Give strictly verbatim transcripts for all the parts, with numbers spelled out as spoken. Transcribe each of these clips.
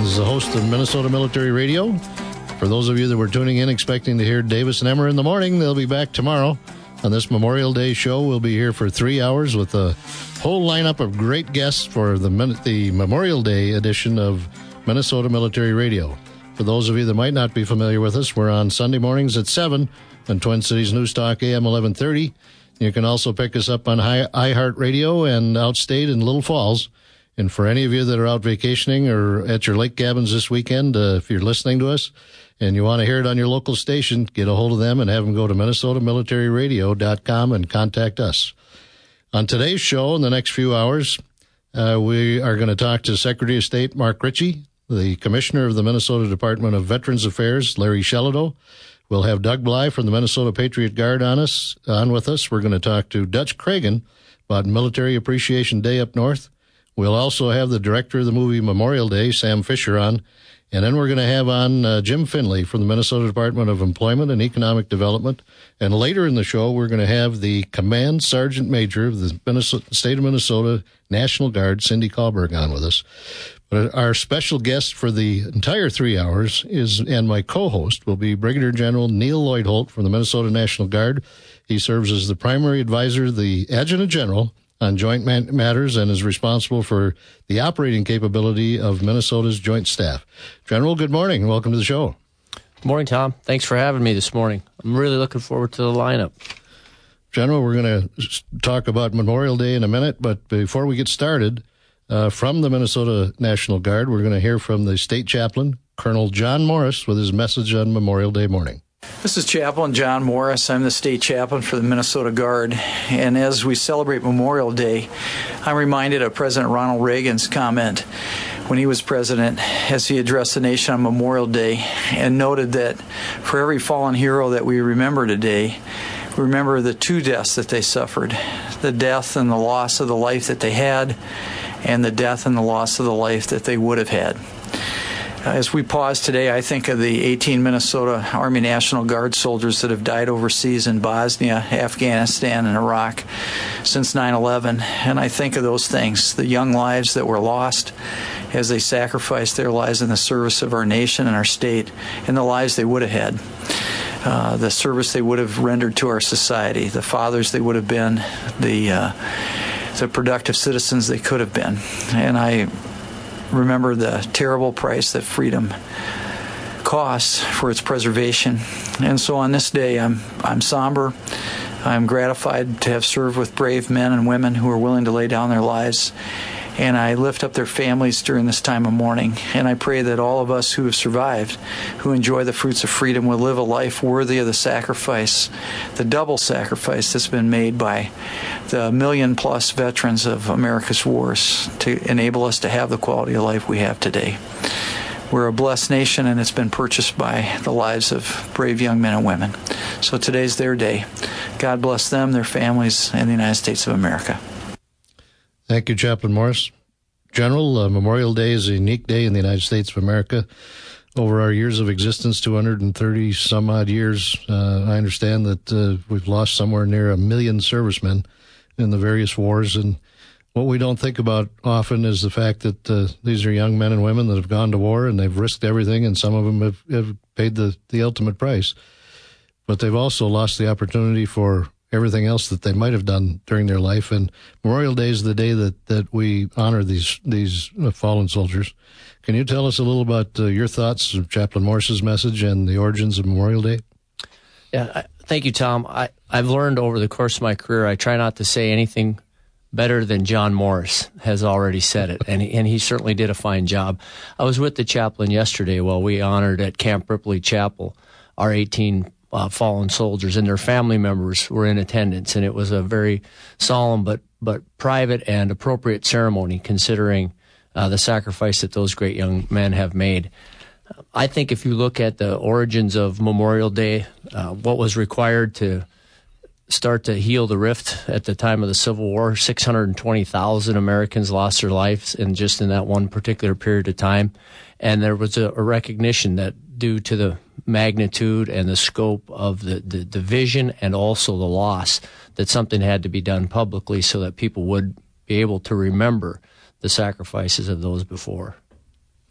is the host of Minnesota Military Radio. For those of you that were tuning in expecting to hear Davis and Emmer in the morning, they'll be back tomorrow. On this Memorial Day show, we'll be here for three hours with a whole lineup of great guests for the, the Memorial Day edition of Minnesota Military Radio. For those of you that might not be familiar with us, we're on Sunday mornings at seven on Twin Cities News Talk A M eleven thirty. You can also pick us up on iHeartRadio and Outstate in Little Falls. And for any of you that are out vacationing or at your lake cabins this weekend, uh, if you're listening to us and you want to hear it on your local station, get a hold of them and have them go to minnesota military radio dot com and contact us. On today's show, in the next few hours, uh, we are going to talk to Secretary of State Mark Ritchie, the Commissioner of the Minnesota Department of Veterans Affairs, Larry Shellado. We'll have Doug Bly from the Minnesota Patriot Guard on us, on with us. We're going to talk to Dutch Cragen about Military Appreciation Day up north. We'll also have the director of the movie Memorial Day, Sam Fisher, on. And then we're going to have on uh, Jim Finley from the Minnesota Department of Employment and Economic Development. And later in the show, we're going to have the Command Sergeant Major of the Minnesota, State of Minnesota National Guard, Cindy Kahlberg, on with us. But our special guest for the entire three hours is, and my co-host will be Brigadier General Neil Lloyd Holt from the Minnesota National Guard. He serves as the primary advisor, the Adjutant General, on joint man- matters and is responsible for the operating capability of Minnesota's Joint Staff. General, good morning and welcome to the show. Good morning, Tom. Thanks for having me this morning. I'm really looking forward to the lineup. General, we're going to talk about Memorial Day in a minute, but before we get started, uh, from the Minnesota National Guard, we're going to hear from the State Chaplain, Colonel John Morris, with his message on Memorial Day morning. This is Chaplain John Morris. I'm the State Chaplain for the Minnesota Guard. And as we celebrate Memorial Day, I'm reminded of President Ronald Reagan's comment when he was president as he addressed the nation on Memorial Day and noted that for every fallen hero that we remember today, we remember the two deaths that they suffered, the death and the loss of the life that they had and the death and the loss of the life that they would have had. As we pause today, I think of the eighteen Minnesota Army National Guard soldiers that have died overseas in Bosnia, Afghanistan, and Iraq since nine eleven. And I think of those things, the young lives that were lost as they sacrificed their lives in the service of our nation and our state, and the lives they would have had, uh, the service they would have rendered to our society, the fathers they would have been, the, uh, the productive citizens they could have been. And I remember the terrible price that freedom costs for its preservation. And so on this day, I'm I'm somber. I'm gratified to have served with brave men and women who are willing to lay down their lives. And I lift up their families during this time of mourning. And I pray that all of us who have survived, who enjoy the fruits of freedom, will live a life worthy of the sacrifice, the double sacrifice that's been made by the million-plus veterans of America's wars to enable us to have the quality of life we have today. We're a blessed nation, and it's been purchased by the lives of brave young men and women. So today's their day. God bless them, their families, and the United States of America. Thank you, Chaplain Morris. General, uh, Memorial Day is a unique day in the United States of America. Over our years of existence, two hundred thirty some odd years, uh, I understand that uh, we've lost somewhere near a million servicemen in the various wars. And what we don't think about often is the fact that uh, these are young men and women that have gone to war and they've risked everything, and some of them have, have paid the, the ultimate price. But they've also lost the opportunity for everything else that they might have done during their life. And Memorial Day is the day that, that we honor these these fallen soldiers. Can you tell us a little about uh, your thoughts of Chaplain Morris's message and the origins of Memorial Day? Yeah, I, thank you, Tom. I, I've learned over the course of my career, I try not to say anything better than John Morris has already said it, and he, and he certainly did a fine job. I was with the chaplain yesterday while we honored at Camp Ripley Chapel our eighteen Uh, fallen soldiers, and their family members were in attendance, and it was a very solemn but but private and appropriate ceremony considering uh, the sacrifice that those great young men have made. Uh, I think if you look at the origins of Memorial Day, uh, what was required to start to heal the rift at the time of the Civil War, six hundred twenty thousand Americans lost their lives in just in that one particular period of time, and there was a, a recognition that due to the magnitude and the scope of the, the division and also the loss, that something had to be done publicly so that people would be able to remember the sacrifices of those before.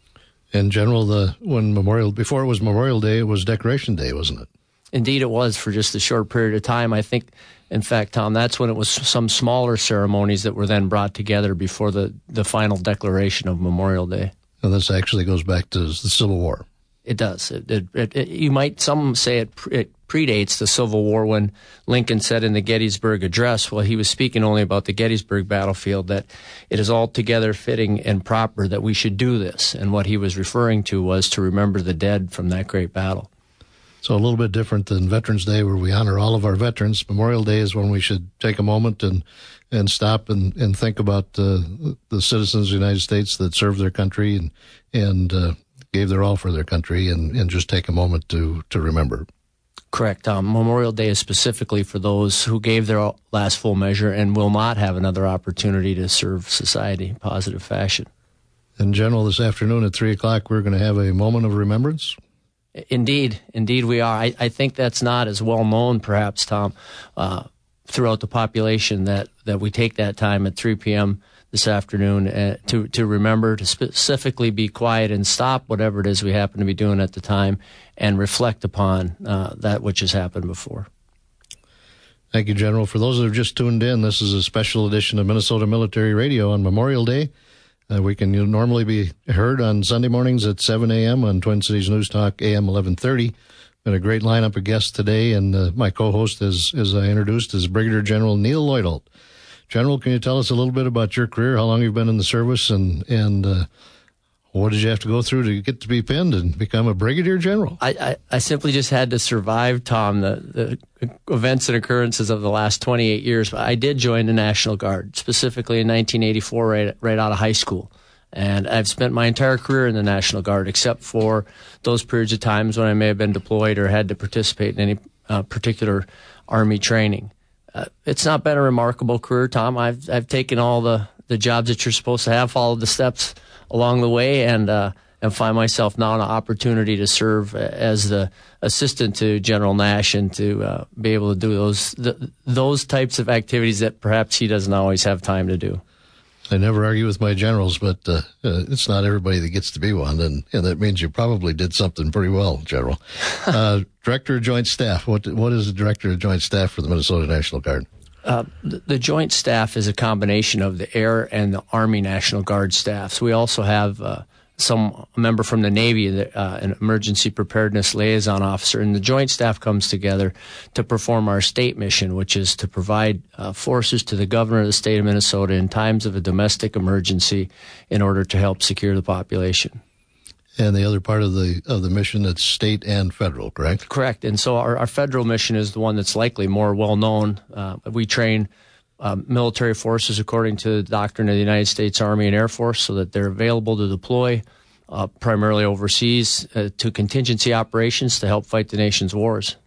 In general, the when Memorial before it was Memorial Day, it was Decoration Day, wasn't it? Indeed, it was for just a short period of time. I think, in fact, Tom, that's when it was some smaller ceremonies that were then brought together before the, the final declaration of Memorial Day. And this actually goes back to the Civil War. It does. It, it, it, it, you might, some say it, it predates the Civil War when Lincoln said in the Gettysburg Address, well, he was speaking only about the Gettysburg battlefield, that it is altogether fitting and proper that we should do this. And what he was referring to was to remember the dead from that great battle. So a little bit different than Veterans Day, where we honor all of our veterans. Memorial Day is when we should take a moment and and stop and, and think about uh, the citizens of the United States that served their country and and uh, gave their all for their country, and, and just take a moment to, to remember. Correct. Um, Memorial Day is specifically for those who gave their last full measure and will not have another opportunity to serve society in a positive fashion. In general, this afternoon at three o'clock, we're going to have a moment of remembrance. Indeed, indeed we are. I, I think that's not as well known, perhaps, Tom, uh, throughout the population, that, that we take that time at three p.m. this afternoon uh, to, to remember, to specifically be quiet and stop whatever it is we happen to be doing at the time and reflect upon uh, that which has happened before. Thank you, General. For those that have just tuned in, this is a special edition of Minnesota Military Radio on Memorial Day. Uh, we can normally be heard on Sunday mornings at seven a.m. on Twin Cities News Talk, A M eleven thirty. Got a great lineup of guests today, and uh, my co-host, as, as I introduced, is Brigadier General Neil Lloydholt. General, can you tell us a little bit about your career, how long you've been in the service, and, and uh, what did you have to go through to get to be pinned and become a Brigadier General? I, I, I simply just had to survive, Tom, the, the events and occurrences of the last twenty-eight years. I did join the National Guard, specifically in nineteen eighty-four, right, right out of high school. And I've spent my entire career in the National Guard, except for those periods of times when I may have been deployed or had to participate in any uh, particular Army training. Uh, it's not been a remarkable career, Tom. I've I've taken all the, the jobs that you're supposed to have, followed the steps along the way, and uh, and find myself now in an opportunity to serve as the assistant to General Nash and to uh, be able to do those the, those types of activities that perhaps he doesn't always have time to do. I never argue with my generals, but uh, uh, it's not everybody that gets to be one, and, and that means you probably did something pretty well, General. Uh, Director of Joint Staff, what what is the Director of Joint Staff for the Minnesota National Guard? Uh, the, the Joint Staff is a combination of the Air and the Army National Guard staffs. We also have uh, some a member from the Navy, uh, an emergency preparedness liaison officer, and the Joint Staff comes together to perform our state mission, which is to provide uh, forces to the governor of the state of Minnesota in times of a domestic emergency in order to help secure the population. And the other part of the of the mission, it's state and federal, correct? Correct. And so our, our federal mission is the one that's likely more well known. Uh, we train Um, military forces according to the doctrine of the United States Army and Air Force so that they're available to deploy uh, primarily overseas uh, to contingency operations to help fight the nation's wars.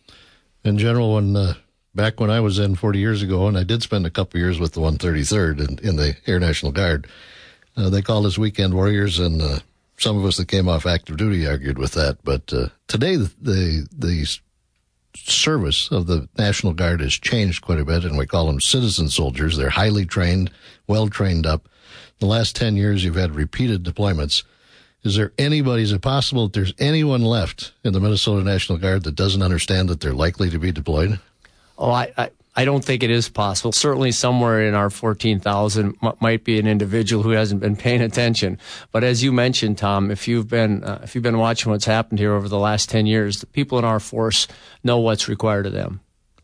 In general, when uh, back when I was in forty years ago, and I did spend a couple years with the one thirty-third in, in the Air National Guard, uh, they called us weekend warriors, and uh, some of us that came off active duty argued with that. But uh, today, the, the the service of the National Guard has changed quite a bit, and we call them citizen soldiers. They're highly trained, well trained up. The last ten years, you've had repeated deployments. Is there anybody, is it possible that there's anyone left in the Minnesota National Guard that doesn't understand that they're likely to be deployed? Oh, I, I, I don't think it is possible. Certainly somewhere in our fourteen thousand m- might be an individual who hasn't been paying attention. But as you mentioned, Tom, if you've been uh, if you've been watching what's happened here over the last ten years, the people in our force know what's required of them.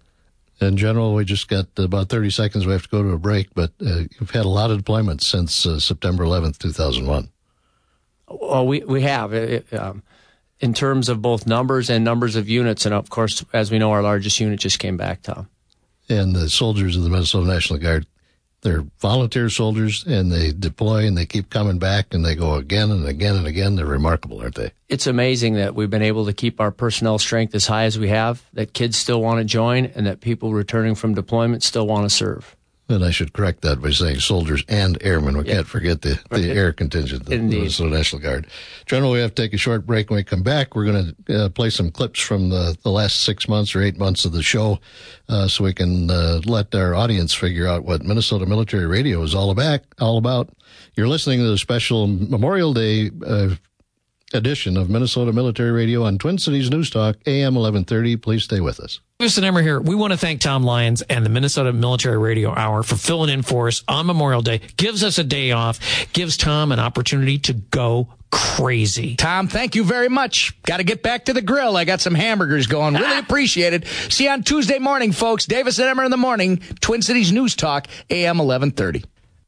In general, we just got about thirty seconds. We have to go to a break, but uh, you've had a lot of deployments since uh, September eleventh, two thousand one. Well, we, we have. It, um, in terms of both numbers and numbers of units, and of course, as we know, our largest unit just came back, Tom. And the soldiers of the Minnesota National Guard, they're volunteer soldiers, and they deploy, and they keep coming back, and they go again and again and again. They're remarkable, aren't they? It's amazing that we've been able to keep our personnel strength as high as we have, that kids still want to join, and that people returning from deployment still want to serve. And I should correct that by saying soldiers and airmen. We yeah. can't forget the, the right. air contingent of the Minnesota National Guard. General, we have to take a short break. When we come back, we're going to uh, play some clips from the, the last six months or eight months of the show uh, so we can uh, let our audience figure out what Minnesota Military Radio is all about. All about. You're listening to the special Memorial Day uh, edition of Minnesota Military Radio on Twin Cities News Talk, A M eleven thirty. Please stay with us. Davis and Emmer here. We want to thank Tom Lyons and the Minnesota Military Radio Hour for filling in for us on Memorial Day. Gives us a day off, gives Tom an opportunity to go crazy. Tom, thank you very much. Got to get back to the grill. I got some hamburgers going. Really appreciate it. See you on Tuesday morning, folks. Davis and Emmer in the morning. Twin Cities News Talk, A M eleven thirty.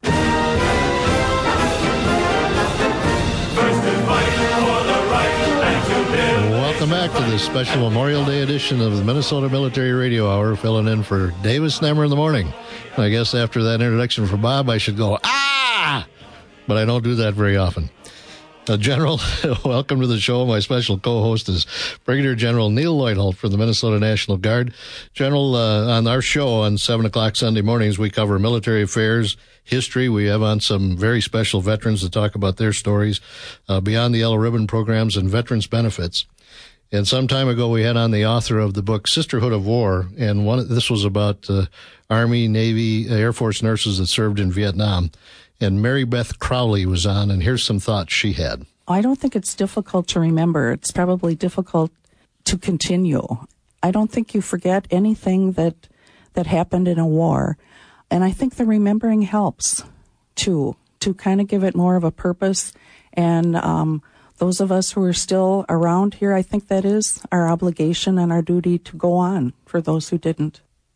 Welcome back to this special Memorial Day edition of the Minnesota Military Radio Hour, filling in for Davis and Emmer in the morning. I guess after that introduction from Bob, I should go, ah! But I don't do that very often. Uh, General, welcome to the show. My special co-host is Brigadier General Neil Lloyd-Holt from the Minnesota National Guard. General, uh, on our show on seven o'clock Sunday mornings, we cover military affairs, history. We have on some very special veterans to talk about their stories, uh, beyond the Yellow Ribbon programs and veterans benefits. And some time ago, we had on the author of the book Sisterhood of War, and one this was about uh, Army, Navy, Air Force nurses that served in Vietnam. And Mary Beth Crowley was on, and here's some thoughts she had. I don't think it's difficult to remember. It's probably difficult to continue. I don't think you forget anything that that happened in a war. And I think the remembering helps, too, to kind of give it more of a purpose. And um, those of us who are still around here, I think that is our obligation and our duty to go on for those who didn't.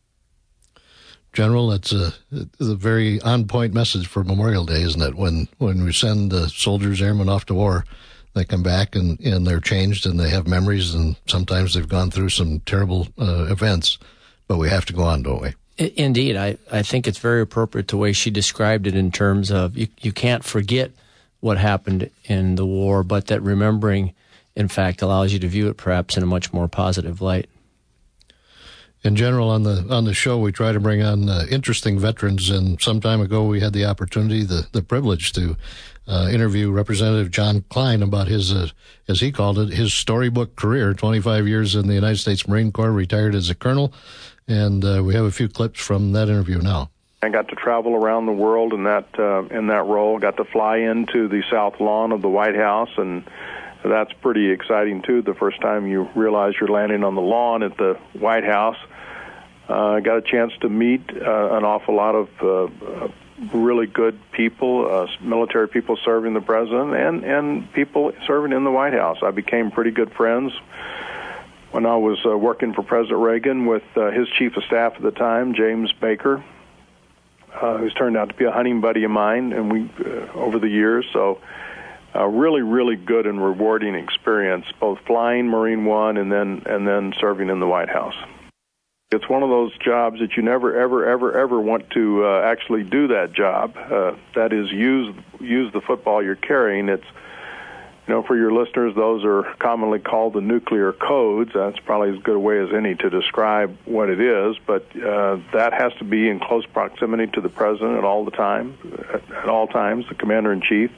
General, it's a, it's a very on-point message for Memorial Day, isn't it? When when we send the soldiers, airmen off to war, they come back and, and they're changed and they have memories, and sometimes they've gone through some terrible uh, events, but we have to go on, don't we? Indeed. I, I think it's very appropriate the way she described it in terms of you, you can't forget what happened in the war, but that remembering, in fact, allows you to view it perhaps in a much more positive light. In general, on the on the show, we try to bring on uh, interesting veterans, and some time ago we had the opportunity, the, the privilege to uh, interview Representative John Klein about his, uh, as he called it, his storybook career, twenty-five years in the United States Marine Corps, retired as a colonel, and uh, we have a few clips from that interview now. I got to travel around the world in that uh, in that role, got to fly into the South Lawn of the White House, and that's pretty exciting, too, the first time you realize you're landing on the lawn at the White House. I uh, got a chance to meet uh, an awful lot of uh, really good people, uh, military people serving the president, and, and people serving in the White House. I became pretty good friends when I was uh, working for President Reagan with uh, his chief of staff at the time, James Baker, uh, who's turned out to be a hunting buddy of mine, and we uh, over the years. So a really, really good and rewarding experience, both flying Marine One and then and then serving in the White House. It's one of those jobs that you never, ever, ever, ever want to uh, actually do that job. Uh, that is, use use the football you're carrying. It's, you know, for your listeners, those are commonly called the nuclear codes. That's probably as good a way as any to describe what it is. But uh, that has to be in close proximity to the president at all the time, at, at all times, the commander in chief.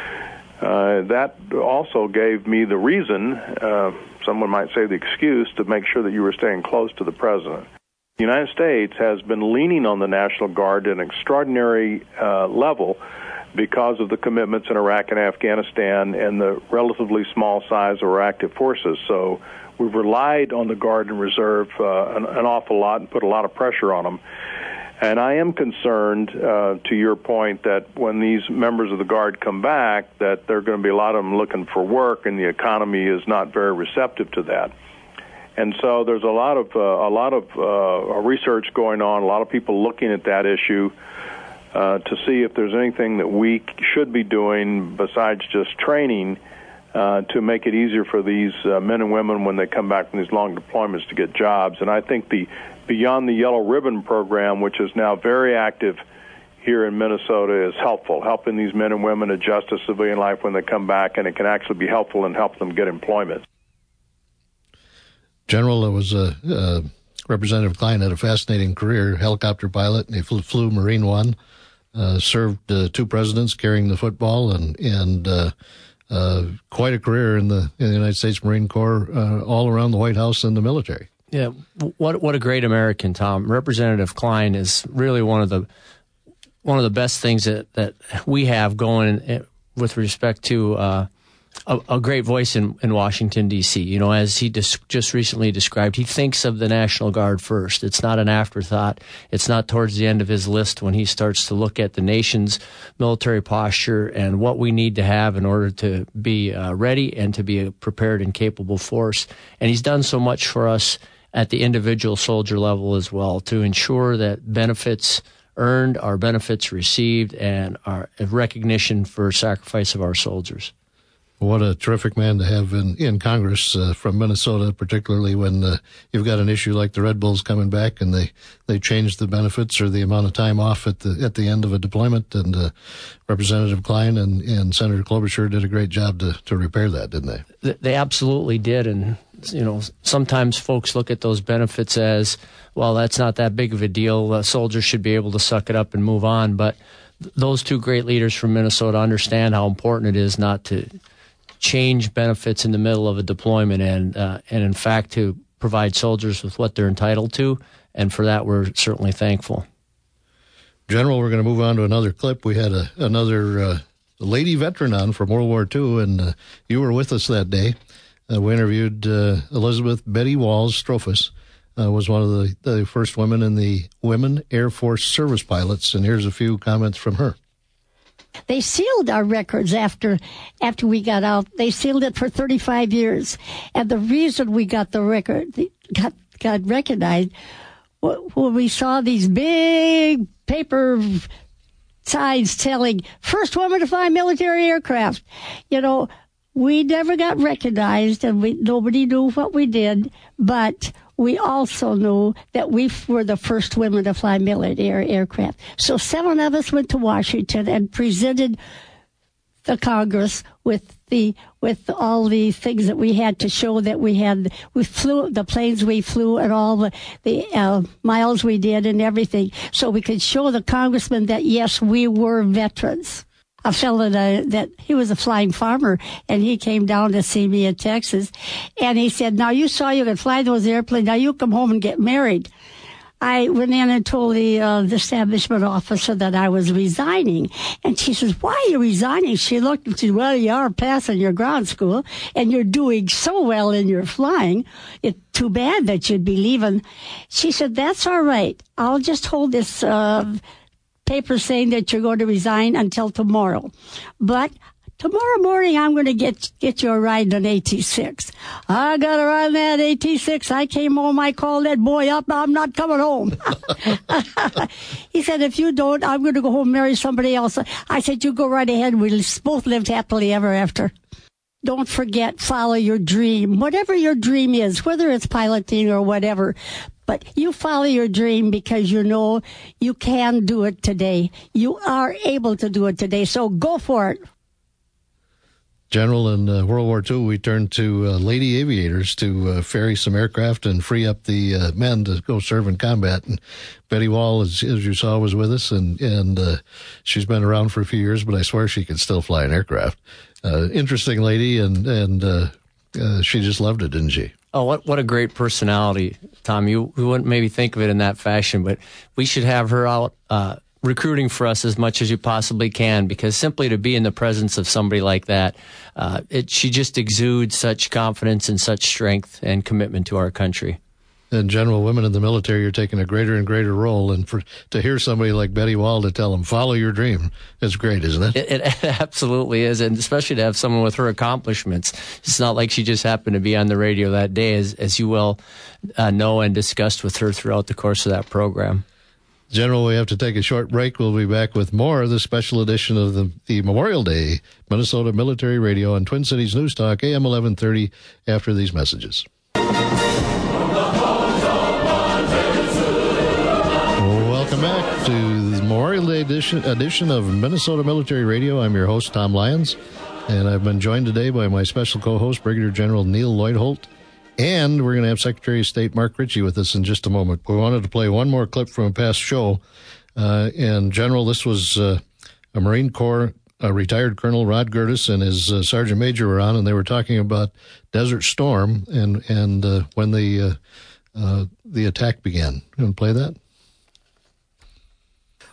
Uh, that also gave me the reason. Uh, Someone might say the excuse to make sure that you were staying close to the president. The United States has been leaning on the National Guard at an extraordinary uh, level because of the commitments in Iraq and Afghanistan and the relatively small size of our active forces. So we've relied on the Guard and Reserve uh, an, an awful lot and put a lot of pressure on them. And I am concerned, uh, to your point, that when these members of the Guard come back, that there are going to be a lot of them looking for work, and the economy is not very receptive to that. And so there's a lot of uh, a lot of uh, research going on, a lot of people looking at that issue uh, to see if there's anything that we should be doing besides just training uh, to make it easier for these uh, men and women when they come back from these long deployments to get jobs. And I think the Beyond the Yellow Ribbon program, which is now very active here in Minnesota, is helpful, helping these men and women adjust to civilian life when they come back, and it can actually be helpful and help them get employment. General, it was a uh, Representative Klein had a fascinating career, helicopter pilot, and he flew, flew Marine One, uh, served uh, two presidents carrying the football, and and uh, uh, quite a career in the in the United States Marine Corps, uh, all around the White House and the military. Yeah, what what a great American, Tom. Representative Klein is really one of the one of the best things that, that we have going with respect to uh, A, a great voice in, in Washington, D C. You know, as he dis- just recently described, he thinks of the National Guard first. It's not an afterthought. It's not towards the end of his list when he starts to look at the nation's military posture and what we need to have in order to be uh, ready and to be a prepared and capable force. And he's done so much for us at the individual soldier level as well to ensure that benefits earned are benefits received and are a recognition for sacrifice of our soldiers. What a terrific man to have in, in Congress uh, from Minnesota, particularly when uh, you've got an issue like the Red Bulls coming back and they, they changed the benefits or the amount of time off at the at the end of a deployment. And uh, Representative Klein and, and Senator Klobuchar did a great job to, to repair that, didn't they? They absolutely did. And, you know, sometimes folks look at those benefits as, well, that's not that big of a deal. Uh, soldiers should be able to suck it up and move on. But th- those two great leaders from Minnesota understand how important it is not to change benefits in the middle of a deployment and, uh, and in fact, to provide soldiers with what they're entitled to. And for that, we're certainly thankful. General, we're going to move on to another clip. We had a, another uh, lady veteran on from World War Two, and uh, you were with us that day. Uh, we interviewed uh, Elizabeth Betty Walls Strophus, uh, was one of the, the first women in the Women Air Force Service Pilots, and here's a few comments from her. They sealed our records after after we got out. They sealed it for thirty-five years. And the reason we got the record, got, got recognized, when we saw these big paper signs telling, first woman to fly military aircraft. You know, we never got recognized and we nobody knew what we did, but we also knew that we were the first women to fly military aircraft. So seven of us went to Washington and presented the Congress with the with all the things that we had to show that we had. We flew the planes we flew and all the the uh, miles we did and everything, so we could show the congressman that yes, we were veterans. A fellow that, that he was a flying farmer, and he came down to see me in Texas, and he said, now you saw you could fly those airplanes, now you come home and get married. I went in and told the, uh, the establishment officer that I was resigning, and she says, why are you resigning? She looked and said, well, you are passing your ground school, and you're doing so well in your flying. It's too bad that you'd be leaving. She said, that's all right. I'll just hold this uh paper saying that you're going to resign until tomorrow. But tomorrow morning, I'm going to get get you a ride on A T six. I got a ride on that A T six. I came home. I called that boy up. I'm not coming home. He said, if you don't, I'm going to go home and marry somebody else. I said, you go right ahead. We'll both lived happily ever after. Don't forget, follow your dream. Whatever your dream is, whether it's piloting or whatever. But you follow your dream because you know you can do it today. You are able to do it today. So go for it. General, in uh, World War Two, we turned to uh, lady aviators to uh, ferry some aircraft and free up the uh, men to go serve in combat. And Betty Wall, as, as you saw, was with us, and, and uh, she's been around for a few years, but I swear she could still fly an aircraft. Uh, interesting lady, and, and uh, uh, she just loved it, didn't she? Oh, what what a great personality, Tom. You, you wouldn't maybe think of it in that fashion, but we should have her out uh, recruiting for us as much as you possibly can, because simply to be in the presence of somebody like that, uh, it, she just exudes such confidence and such strength and commitment to our country. And General, women in the military are taking a greater and greater role. And for to hear somebody like Betty Wall to tell them, follow your dream, it's great, isn't it? It, it absolutely is. And especially to have someone with her accomplishments. It's not like she just happened to be on the radio that day, as, as you well uh, know and discussed with her throughout the course of that program. General, we have to take a short break. We'll be back with more of the special edition of the, the Memorial Day Minnesota Military Radio on Twin Cities News Talk, A M eleven thirty, after these messages. Welcome back to the Memorial Day edition, edition of Minnesota Military Radio. I'm your host, Tom Lyons, and I've been joined today by my special co-host, Brigadier General Neil Lloyd-Holt, and we're going to have Secretary of State Mark Ritchie with us in just a moment. We wanted to play one more clip from a past show, uh, and General, this was uh, a Marine Corps a retired Colonel Rod Gertis and his uh, Sergeant Major were on, and they were talking about Desert Storm and and uh, when the uh, uh, the attack began. You want to play that?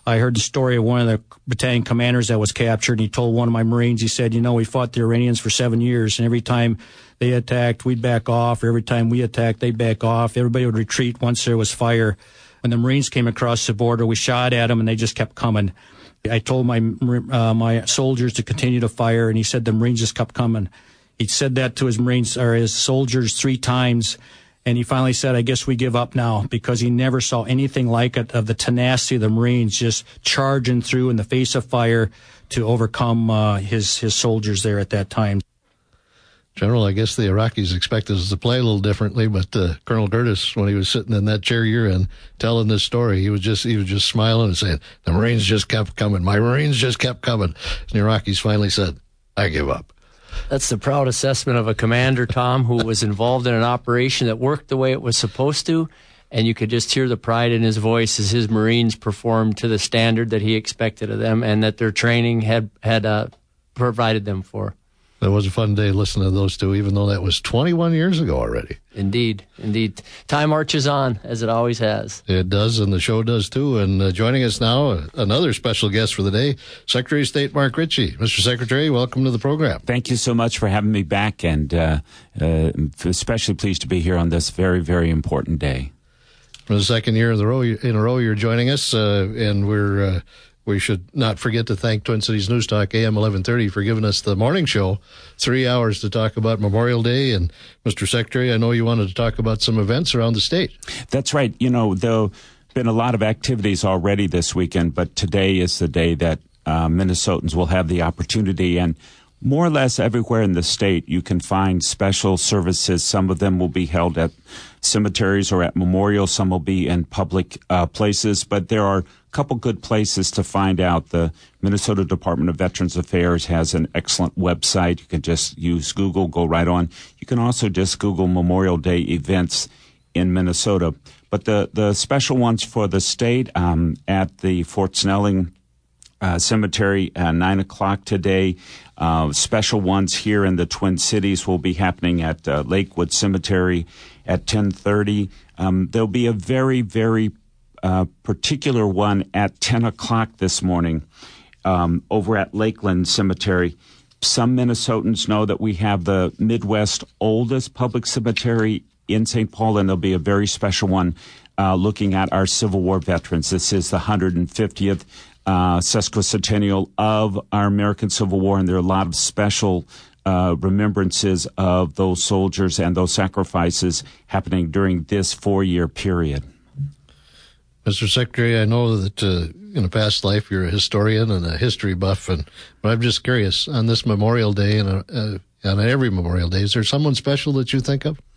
I heard the story of one of the battalion commanders that was captured, and he told one of my Marines, he said, you know, we fought the Iranians for seven years, and every time they attacked, we'd back off. Every time we attacked, they'd back off. Everybody would retreat once there was fire. When the Marines came across the border, we shot at them, and they just kept coming. I told my uh, my soldiers to continue to fire, and he said the Marines just kept coming. He said that to his Marines or his soldiers three times. And he finally said, I guess we give up now, because he never saw anything like it, of the tenacity of the Marines just charging through in the face of fire to overcome uh, his, his soldiers there at that time. General, I guess the Iraqis expected us to play a little differently, but uh, Colonel Curtis, when he was sitting in that chair you're in, telling this story, he was just he was just smiling and saying, the Marines just kept coming. My Marines just kept coming. And the Iraqis finally said, I give up. That's the proud assessment of a commander, Tom, who was involved in an operation that worked the way it was supposed to, and you could just hear the pride in his voice as his Marines performed to the standard that he expected of them and that their training had, had uh, provided them for. That was a fun day listening to those two, even though that was twenty-one years ago already. Indeed, indeed. Time marches on, as it always has. It does, and the show does too. And uh, joining us now, uh, another special guest for the day, Secretary of State Mark Ritchie. Mister Secretary, welcome to the program. Thank you so much for having me back, and uh, uh, especially pleased to be here on this very, very important day. For the second year in a row, in a row you're joining us, uh, and we're... Uh, We should not forget to thank Twin Cities News Talk A M eleven thirty for giving us the morning show, three hours to talk about Memorial Day. And Mister Secretary, I know you wanted to talk about some events around the state. That's right. You know, there've been a lot of activities already this weekend, but today is the day that uh, Minnesotans will have the opportunity. And more or less everywhere in the state, you can find special services. Some of them will be held at cemeteries or at memorials. Some will be in public uh, places, but there are couple good places to find out. The Minnesota Department of Veterans Affairs has an excellent website. You can just use Google, go right on. You can also just Google Memorial Day events in Minnesota. But the, the special ones for the state um, at the Fort Snelling uh, Cemetery at nine o'clock today. Uh, special ones here in the Twin Cities will be happening at uh, Lakewood Cemetery at ten thirty. Um, there'll be a very, very Uh, particular one at ten o'clock this morning um, over at Lakeland Cemetery. Some Minnesotans know that we have the Midwest oldest public cemetery in Saint Paul, and there'll be a very special one uh, looking at our Civil War veterans. This is the one hundred fiftieth uh, sesquicentennial of our American Civil War, and there are a lot of special uh, remembrances of those soldiers and those sacrifices happening during this four-year period. Mister Secretary, I know that uh, in a past life you're a historian and a history buff, and but I'm just curious, on this Memorial Day and uh, on every Memorial Day, is there someone special that you think of?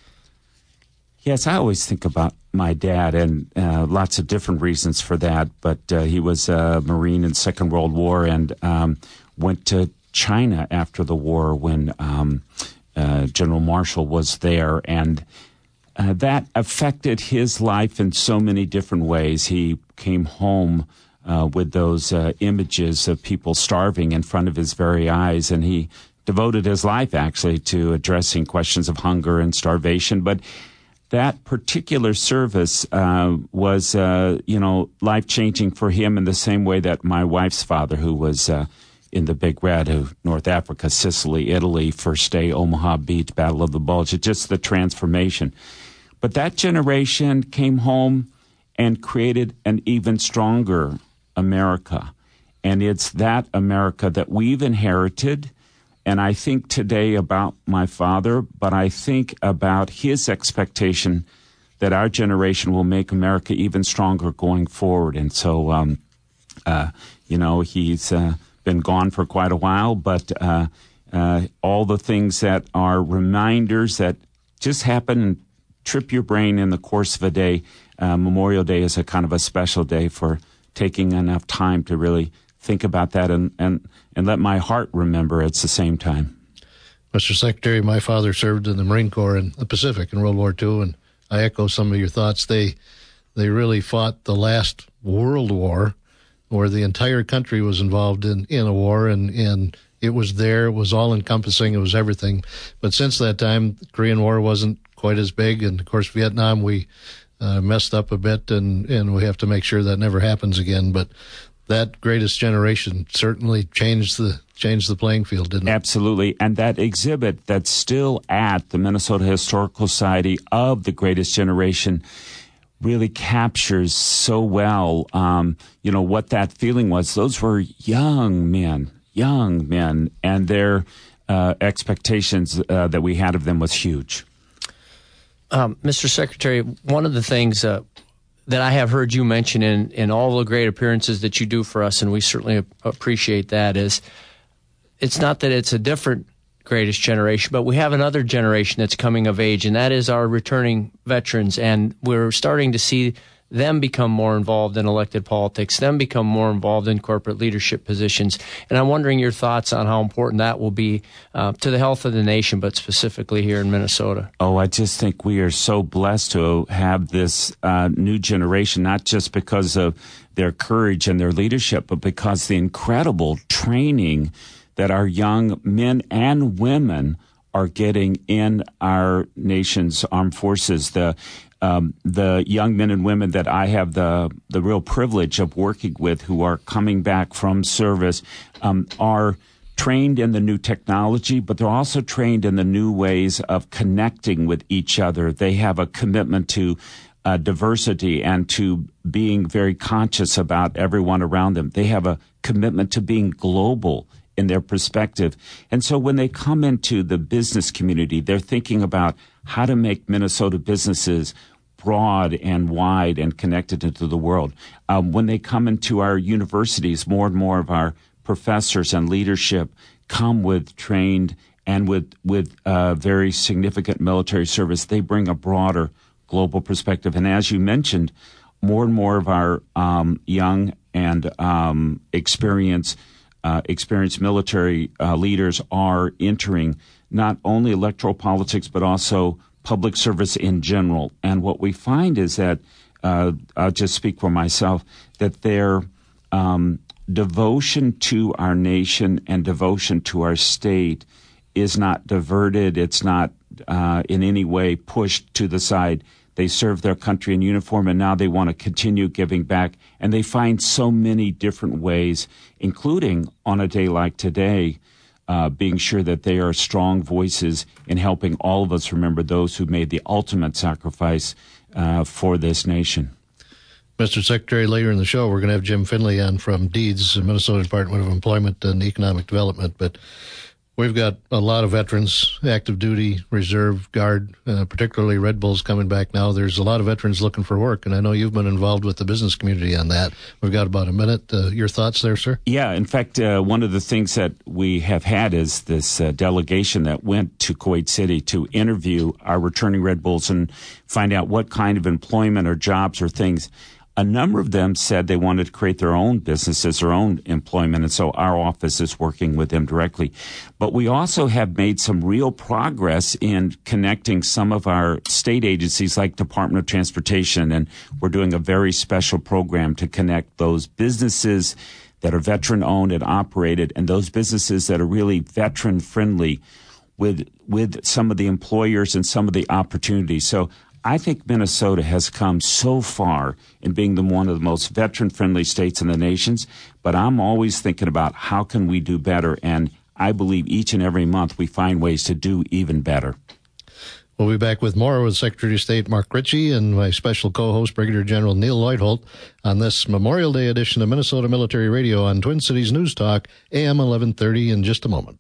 Yes, I always think about my dad, and uh, lots of different reasons for that, but uh, he was a Marine in the Second World War and um, went to China after the war when um, uh, General Marshall was there, and Uh, that affected his life in so many different ways. He came home uh, with those uh, images of people starving in front of his very eyes, and he devoted his life actually to addressing questions of hunger and starvation. But that particular service uh, was, uh, you know, life-changing for him in the same way that my wife's father, who was uh, in the Big Red of North Africa, Sicily, Italy, first day, Omaha Beach, Battle of the Bulge, it's just the transformation. But that generation came home and created an even stronger America. And it's that America that we've inherited. And I think today about my father, but I think about his expectation that our generation will make America even stronger going forward. And so, um, uh, you know, he's uh, been gone for quite a while, but uh, uh, all the things that are reminders that just happen and trip your brain in the course of a day. Uh, Memorial Day is a kind of a special day for taking enough time to really think about that and, and, and let my heart remember at the same time. Mister Secretary, my father served in the Marine Corps in the Pacific in World War Two, and I echo some of your thoughts. They they really fought the last World War, where the entire country was involved in, in a war, and, and it was there. It was all-encompassing. It was everything. But since that time, the Korean War wasn't quite as big, and of course Vietnam, we uh, messed up a bit, and, and we have to make sure that never happens again. But that greatest generation certainly changed the changed the playing field, didn't it? Absolutely. And that exhibit that's still at the Minnesota Historical Society of the Greatest Generation really captures so well, um, you know, what that feeling was. Those were young men, young men, and their uh, expectations uh, that we had of them was huge. Um, Mister Secretary, one of the things uh, that I have heard you mention in, in all the great appearances that you do for us, and we certainly appreciate that, is it's not that it's a different greatest generation, but we have another generation that's coming of age, and that is our returning veterans, and we're starting to see them become more involved in elected politics, them become more involved in corporate leadership positions. And I'm wondering your thoughts on how important that will be uh, to the health of the nation, but specifically here in Minnesota. Oh, I just think we are so blessed to have this uh, new generation, not just because of their courage and their leadership, but because the incredible training that our young men and women are getting in our nation's armed forces. The Um, the young men and women that I have the the real privilege of working with who are coming back from service um, are trained in the new technology, but they're also trained in the new ways of connecting with each other. They have a commitment to uh, diversity and to being very conscious about everyone around them. They have a commitment to being global in their perspective. And so when they come into the business community, they're thinking about how to make Minnesota businesses broad and wide and connected into the world. Um, when they come into our universities, more and more of our professors and leadership come with trained and with, with uh, very significant military service. They bring a broader global perspective. And as you mentioned, more and more of our um, young and um, experienced, uh, experienced military uh, leaders are entering not only electoral politics, but also public service in general. And what we find is that, uh, I'll just speak for myself, that their um, devotion to our nation and devotion to our state is not diverted. It's not uh, in any way pushed to the side. They serve their country in uniform, and now they want to continue giving back. And they find so many different ways, including on a day like today, Uh, being sure that they are strong voices in helping all of us remember those who made the ultimate sacrifice uh, for this nation. Mister Secretary, later in the show, we're going to have Jim Finley on from DEEDS, the Minnesota Department of Employment and Economic Development. But we've got a lot of veterans, active duty, reserve, guard, uh, particularly Red Bulls coming back now. There's a lot of veterans looking for work, and I know you've been involved with the business community on that. We've got about a minute. Uh, your thoughts there, sir? Yeah, in fact, uh, one of the things that we have had is this uh, delegation that went to Kuwait City to interview our returning Red Bulls and find out what kind of employment or jobs or things. A number of them said they wanted to create their own businesses, their own employment, and so our office is working with them directly. But we also have made some real progress in connecting some of our state agencies like Department of Transportation, and we're doing a very special program to connect those businesses that are veteran-owned and operated and those businesses that are really veteran-friendly with with some of the employers and some of the opportunities. So I think Minnesota has come so far in being the one of the most veteran-friendly states in the nations, but I'm always thinking about how can we do better, and I believe each and every month we find ways to do even better. We'll be back with more with Secretary of State Mark Ritchie and my special co-host, Brigadier General Neil Leuthold, on this Memorial Day edition of Minnesota Military Radio on Twin Cities News Talk, A M eleven thirty, in just a moment.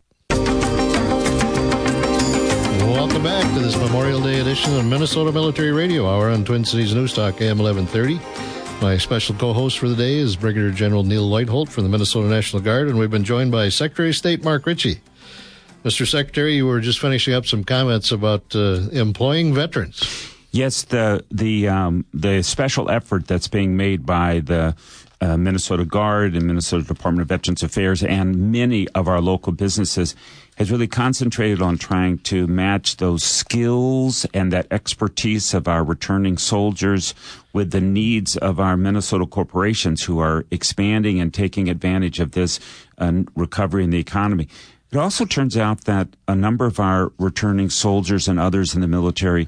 Welcome back to this Memorial Day edition of Minnesota Military Radio Hour on Twin Cities News Talk, A M eleven thirty. My special co-host for the day is Brigadier General Neil Leuthold from the Minnesota National Guard, and we've been joined by Secretary of State Mark Ritchie. Mister Secretary, you were just finishing up some comments about uh, employing veterans. Yes, the the um, the special effort that's being made by the uh, Minnesota Guard and Minnesota Department of Veterans Affairs and many of our local businesses has really concentrated on trying to match those skills and that expertise of our returning soldiers with the needs of our Minnesota corporations who are expanding and taking advantage of this uh, recovery in the economy. It also turns out that a number of our returning soldiers and others in the military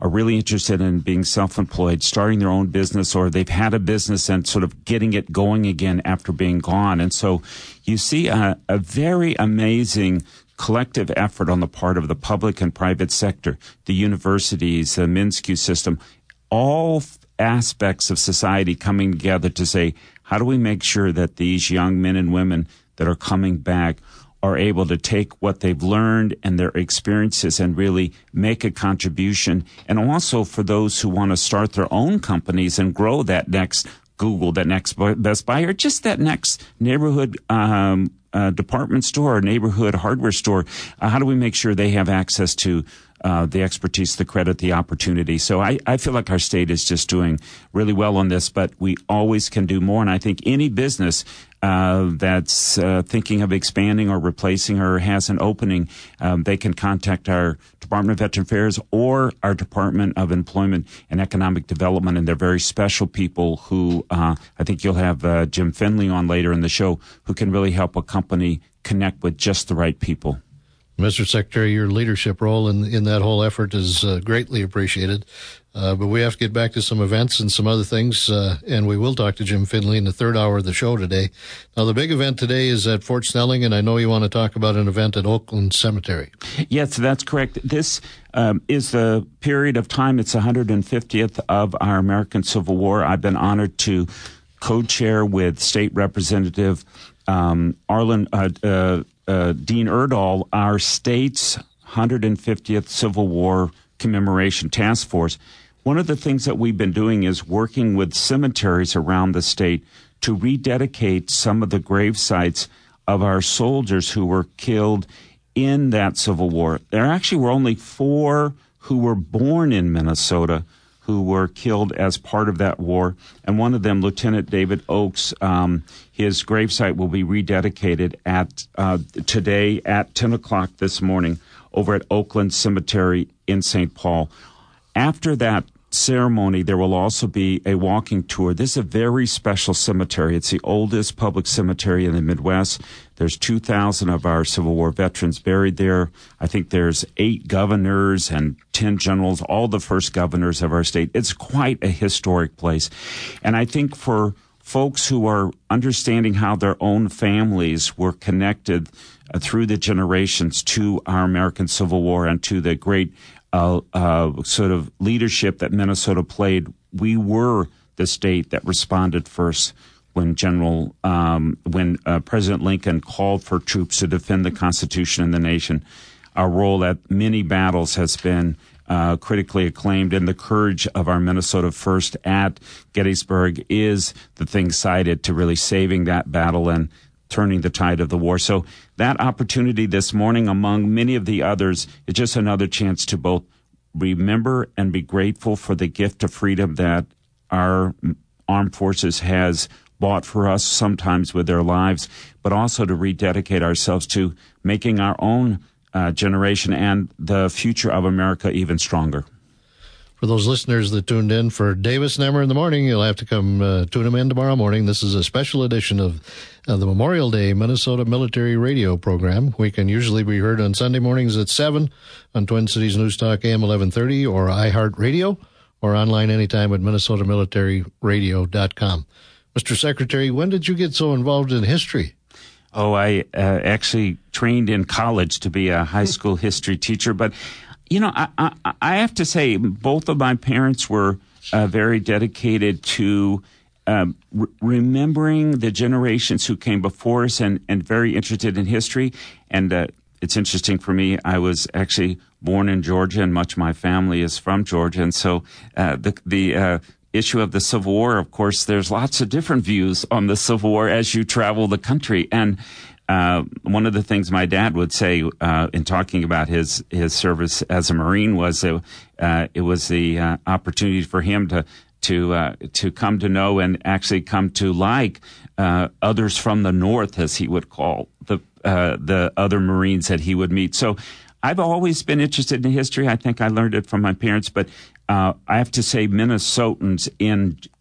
are really interested in being self-employed, starting their own business, or they've had a business and sort of getting it going again after being gone. And so you see a, a very amazing collective effort on the part of the public and private sector, the universities, the MnSCU system, all aspects of society coming together to say, how do we make sure that these young men and women that are coming back are able to take what they've learned and their experiences and really make a contribution. And also for those who want to start their own companies and grow that next Google, that next Best Buy, or just that next neighborhood um, uh, department store or neighborhood hardware store, uh, how do we make sure they have access to uh, the expertise, the credit, the opportunity? So I, I feel like our state is just doing really well on this, but we always can do more. And I think any business Uh, that's uh, thinking of expanding or replacing or has an opening, um, they can contact our Department of Veteran Affairs or our Department of Employment and Economic Development, and they're very special people who uh, I think you'll have uh, Jim Finley on later in the show, who can really help a company connect with just the right people. Mister Secretary, your leadership role in in that whole effort is uh, greatly appreciated. Uh, but we have to get back to some events and some other things, uh, and we will talk to Jim Finley in the third hour of the show today. Now, the big event today is at Fort Snelling, and I know you want to talk about an event at Oakland Cemetery. Yes, that's correct. This um, is the period of time. It's the one hundred fiftieth of our American Civil War. I've been honored to co-chair with State Representative um, Arlen uh, uh, uh, Dean Erdahl, our state's one hundred fiftieth Civil War Commemoration Task Force. One of the things that we've been doing is working with cemeteries around the state to rededicate some of the grave sites of our soldiers who were killed in that Civil War. There actually were only four who were born in Minnesota who were killed as part of that war. And one of them, Lieutenant David Oakes, um, his gravesite will be rededicated at uh, today at ten o'clock this morning over at Oakland Cemetery in Saint Paul. After that ceremony, there will also be a walking tour. This is a very special cemetery. It's the oldest public cemetery in the Midwest. There's two thousand of our Civil War veterans buried there. I think there's eight governors and ten generals, all the first governors of our state. It's quite a historic place. And I think for folks who are understanding how their own families were connected uh, through the generations to our American Civil War and to the great Uh, uh, sort of leadership that Minnesota played, we were the state that responded first when General, um, when uh, President Lincoln called for troops to defend the Constitution and the nation. Our role at many battles has been uh, critically acclaimed, and the courage of our Minnesota First at Gettysburg is the thing cited to really saving that battle and turning the tide of the war. So that opportunity this morning, among many of the others, is just another chance to both remember and be grateful for the gift of freedom that our armed forces has bought for us, sometimes with their lives, but also to rededicate ourselves to making our own uh, generation and the future of America even stronger. For those listeners that tuned in for Davis and Emmer in the morning, you'll have to come uh, tune them in tomorrow morning. This is a special edition of uh, the Memorial Day Minnesota Military Radio program. We can usually be heard on Sunday mornings at seven on Twin Cities News Talk A M eleven thirty or iHeartRadio, or online anytime at minnesota military radio dot com. Mister Secretary, when did you get so involved in history? Oh, I uh, actually trained in college to be a high school history teacher, but you know, I, I, I have to say, both of my parents were uh, very dedicated to um, re- remembering the generations who came before us, and, and very interested in history. And uh, it's interesting for me, I was actually born in Georgia, and much of my family is from Georgia. And so uh, the, the uh, issue of the Civil War, of course, there's lots of different views on the Civil War as you travel the country. And Uh, one of the things my dad would say uh, in talking about his his service as a Marine was uh, uh, it was the uh, opportunity for him to to uh, to come to know and actually come to like uh, others from the North, as he would call the uh, the other Marines that he would meet. So I've always been interested in history. I think I learned it from my parents, but uh, I have to say Minnesotans in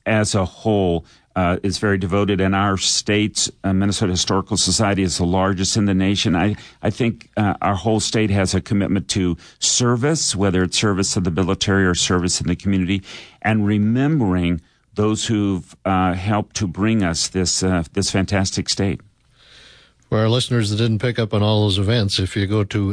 as a whole uh, is very devoted, and our state's uh, Minnesota Historical Society is the largest in the nation. I, I think uh, our whole state has a commitment to service, whether it's service to the military or service in the community, and remembering those who've uh, helped to bring us this uh, this fantastic state. For our listeners that didn't pick up on all those events, if you go to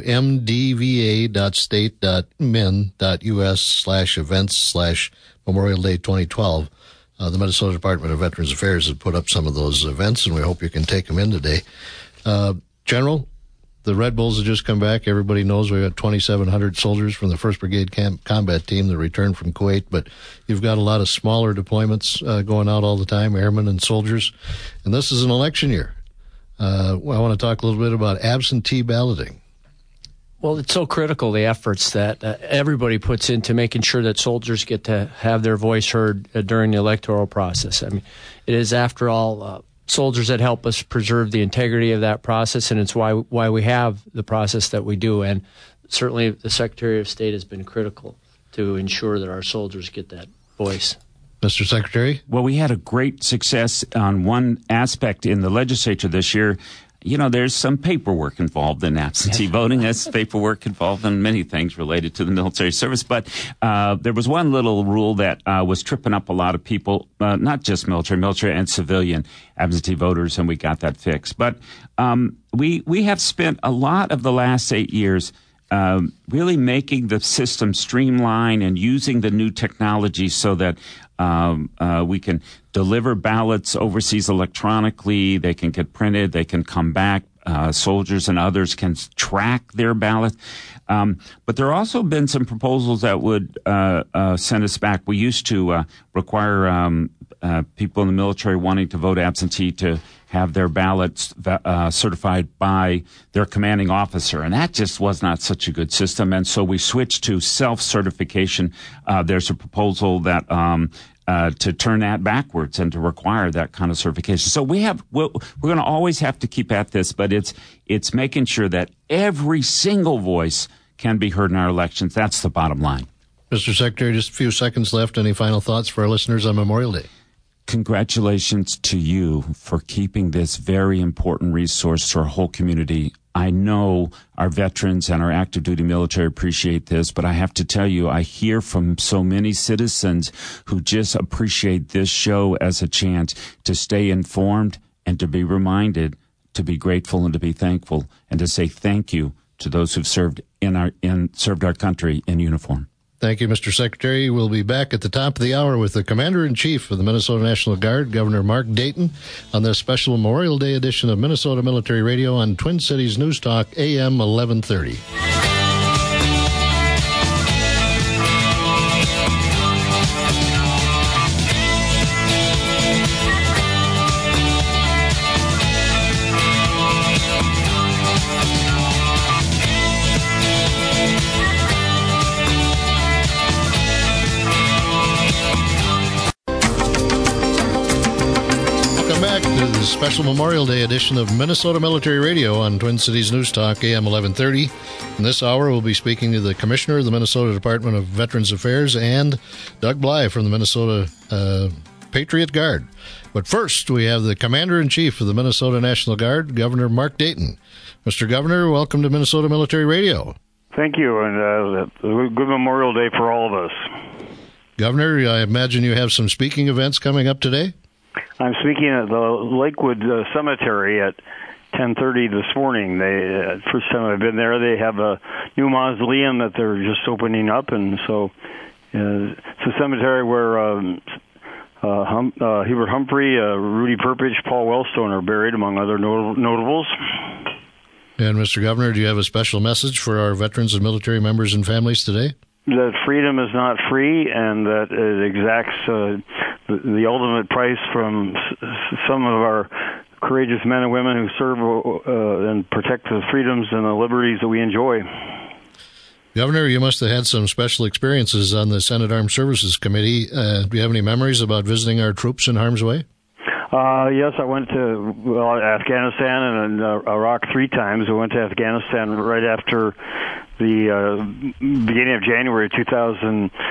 mdva.state.min.us slash events slash Memorial Day twenty twelve, uh, the Minnesota Department of Veterans Affairs has put up some of those events, and we hope you can take them in today. Uh, General, the Red Bulls have just come back. Everybody knows we've got twenty-seven hundred soldiers from the first Brigade Camp Combat Team that returned from Kuwait, but you've got a lot of smaller deployments uh, going out all the time, airmen and soldiers, and this is an election year. Uh, well, I want to talk a little bit about absentee balloting. Well, it's so critical, the efforts that uh, everybody puts into making sure that soldiers get to have their voice heard uh, during the electoral process. I mean, it is, after all, uh, soldiers that help us preserve the integrity of that process, and it's why why we have the process that we do. And certainly the Secretary of State has been critical to ensure that our soldiers get that voice. Mister Secretary? Well, we had a great success on one aspect in the legislature this year. You know, there's some paperwork involved in absentee voting. There's paperwork involved in many things related to the military service. But uh, there was one little rule that uh, was tripping up a lot of people, uh, not just military, military and civilian absentee voters, and we got that fixed. But um, we we have spent a lot of the last eight years um, really making the system streamline and using the new technology so that Um, uh, we can deliver ballots overseas electronically. They can get printed. They can come back. Uh, soldiers and others can track their ballot. Um, but there have also been some proposals that would uh, uh, send us back. We used to uh, require um, uh, people in the military wanting to vote absentee to have their ballots uh, certified by their commanding officer. And that just was not such a good system. And so we switched to self-certification. Uh, there's a proposal that um, uh, to turn that backwards and to require that kind of certification. So we have, we're, we're going to always have to keep at this, but it's it's making sure that every single voice can be heard in our elections. That's the bottom line. Mister Secretary, just a few seconds left. Any final thoughts for our listeners on Memorial Day? Congratulations to you for keeping this very important resource to our whole community. I know our veterans and our active duty military appreciate this, but I have to tell you, I hear from so many citizens who just appreciate this show as a chance to stay informed and to be reminded, to be grateful and to be thankful, and to say thank you to those who've served in our in served our country in uniform. Thank you, Mister Secretary. We'll be back at the top of the hour with the Commander-in-Chief of the Minnesota National Guard, Governor Mark Dayton, on this special Memorial Day edition of Minnesota Military Radio on Twin Cities News Talk, A M eleven thirty. Special Memorial Day edition of Minnesota Military Radio on Twin Cities News Talk, A M eleven thirty. In this hour, we'll be speaking to the Commissioner of the Minnesota Department of Veterans Affairs and Doug Bly from the Minnesota uh, Patriot Guard. But first, we have the Commander-in-Chief of the Minnesota National Guard, Governor Mark Dayton. Mister Governor, welcome to Minnesota Military Radio. Thank you, and uh, good Memorial Day for all of us. Governor, I imagine you have some speaking events coming up today? I'm speaking at the Lakewood uh, Cemetery at ten thirty this morning. They uh, first time I've been there. They have a new mausoleum that they're just opening up, and so uh, it's a cemetery where um, uh, hum, uh, Hubert Humphrey, uh, Rudy Perpich, Paul Wellstone are buried, among other not- notables. And Mister Governor, do you have a special message for our veterans and military members and families today? That freedom is not free, and that it exacts uh, the, the ultimate price from s- some of our courageous men and women who serve uh, and protect the freedoms and the liberties that we enjoy. Governor, you must have had some special experiences on the Senate Armed Services Committee. Uh, do you have any memories about visiting our troops in harm's way? Uh, yes, I went to well, Afghanistan and uh, Iraq three times. I went to Afghanistan right after the uh, beginning of January two thousand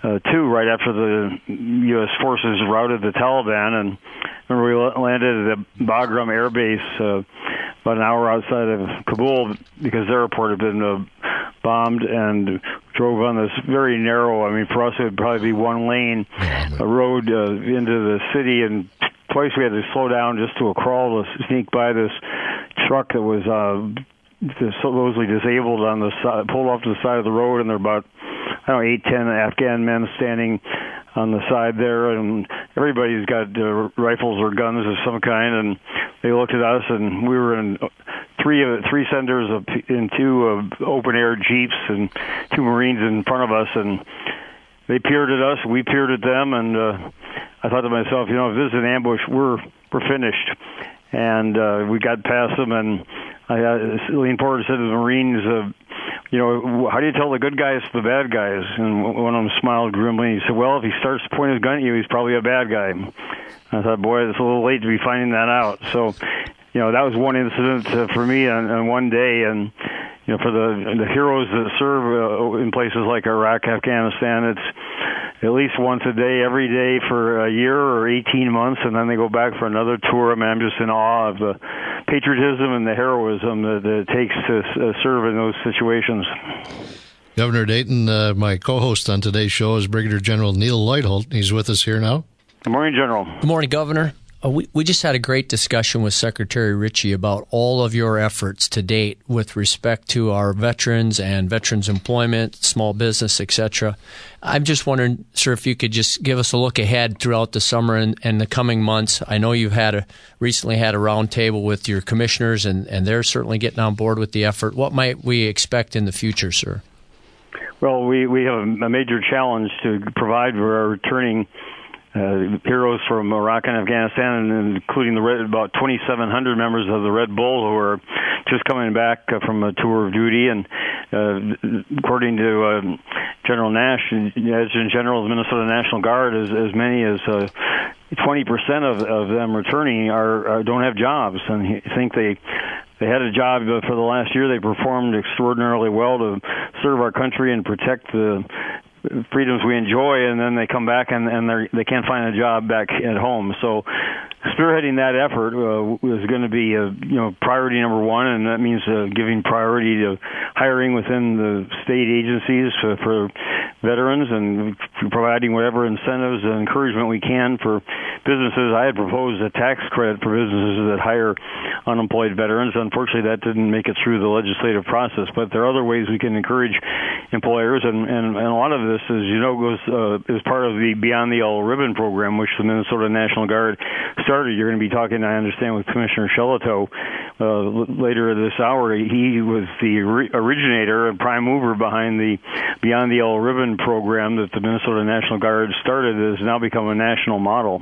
uh, two right after the U S forces routed the Taliban. And remember, we landed at the Bagram Air Base uh, about an hour outside of Kabul because their airport had been uh, bombed, and drove on this very narrow, I mean, for us it would probably be one lane, a road uh, into the city, and twice we had to slow down just to a crawl to sneak by this truck that was uh, supposedly disabled on the side, pulled off to the side of the road, and there were about, I don't know, eight, ten Afghan men standing on the side there, and everybody's got uh, rifles or guns of some kind, and they looked at us, and we were in three of three senders of, in two uh, open-air Jeeps, and two Marines in front of us, and they peered at us, we peered at them, and uh, I thought to myself, you know, if this is an ambush, we're we're finished. And uh, we got past them, and I uh, leaned forward and said to the Marines, uh, you know, how do you tell the good guys from the bad guys? And one of them smiled grimly. He said, well, if he starts pointing his gun at you, he's probably a bad guy. And I thought, boy, it's a little late to be finding that out. So, you know, that was one incident uh, for me on, on one day, and you know, for the the heroes that serve uh, in places like Iraq, Afghanistan, it's at least once a day, every day for a year or eighteen months, and then they go back for another tour. I mean, I'm just in awe of the patriotism and the heroism that, that it takes to uh, serve in those situations. Governor Dayton, uh, my co-host on today's show is Brigadier General Neil Lloyd-Holt. He's with us here now. Good morning, General. Good morning, Governor. Uh, we, we just had a great discussion with Secretary Ritchie about all of your efforts to date with respect to our veterans and veterans employment, small business, et cetera. I'm just wondering, sir, if you could just give us a look ahead throughout the summer and, and the coming months. I know you've had a recently had a roundtable with your commissioners, and, and they're certainly getting on board with the effort. What might we expect in the future, sir? Well, we, we have a major challenge to provide for our returning Uh, heroes from Iraq and Afghanistan, and including the Red, about twenty-seven hundred members of the Red Bull who are just coming back uh, from a tour of duty. And uh, according to uh, General Nash, Adjutant General of the Minnesota National Guard, as, as many as uh, twenty percent of, of them returning are, are don't have jobs, and he think they they had a job for the last year. They performed extraordinarily well to serve our country and protect the freedoms we enjoy, and then they come back and, and they they can't find a job back at home. So spearheading that effort uh, is going to be uh, you know priority number one, and that means uh, giving priority to hiring within the state agencies for, for veterans, and providing whatever incentives and encouragement we can for businesses. I had proposed a tax credit for businesses that hire unemployed veterans. Unfortunately, that didn't make it through the legislative process, but there are other ways we can encourage employers, and, and, and a lot of this, as you know, goes uh, as part of the Beyond the Yellow Ribbon program, which the Minnesota National Guard started. You're going to be talking, I understand, with Commissioner Shelito uh, later this hour. He was the originator and prime mover behind the Beyond the Yellow Ribbon program that the Minnesota National Guard started. It has now become a national model.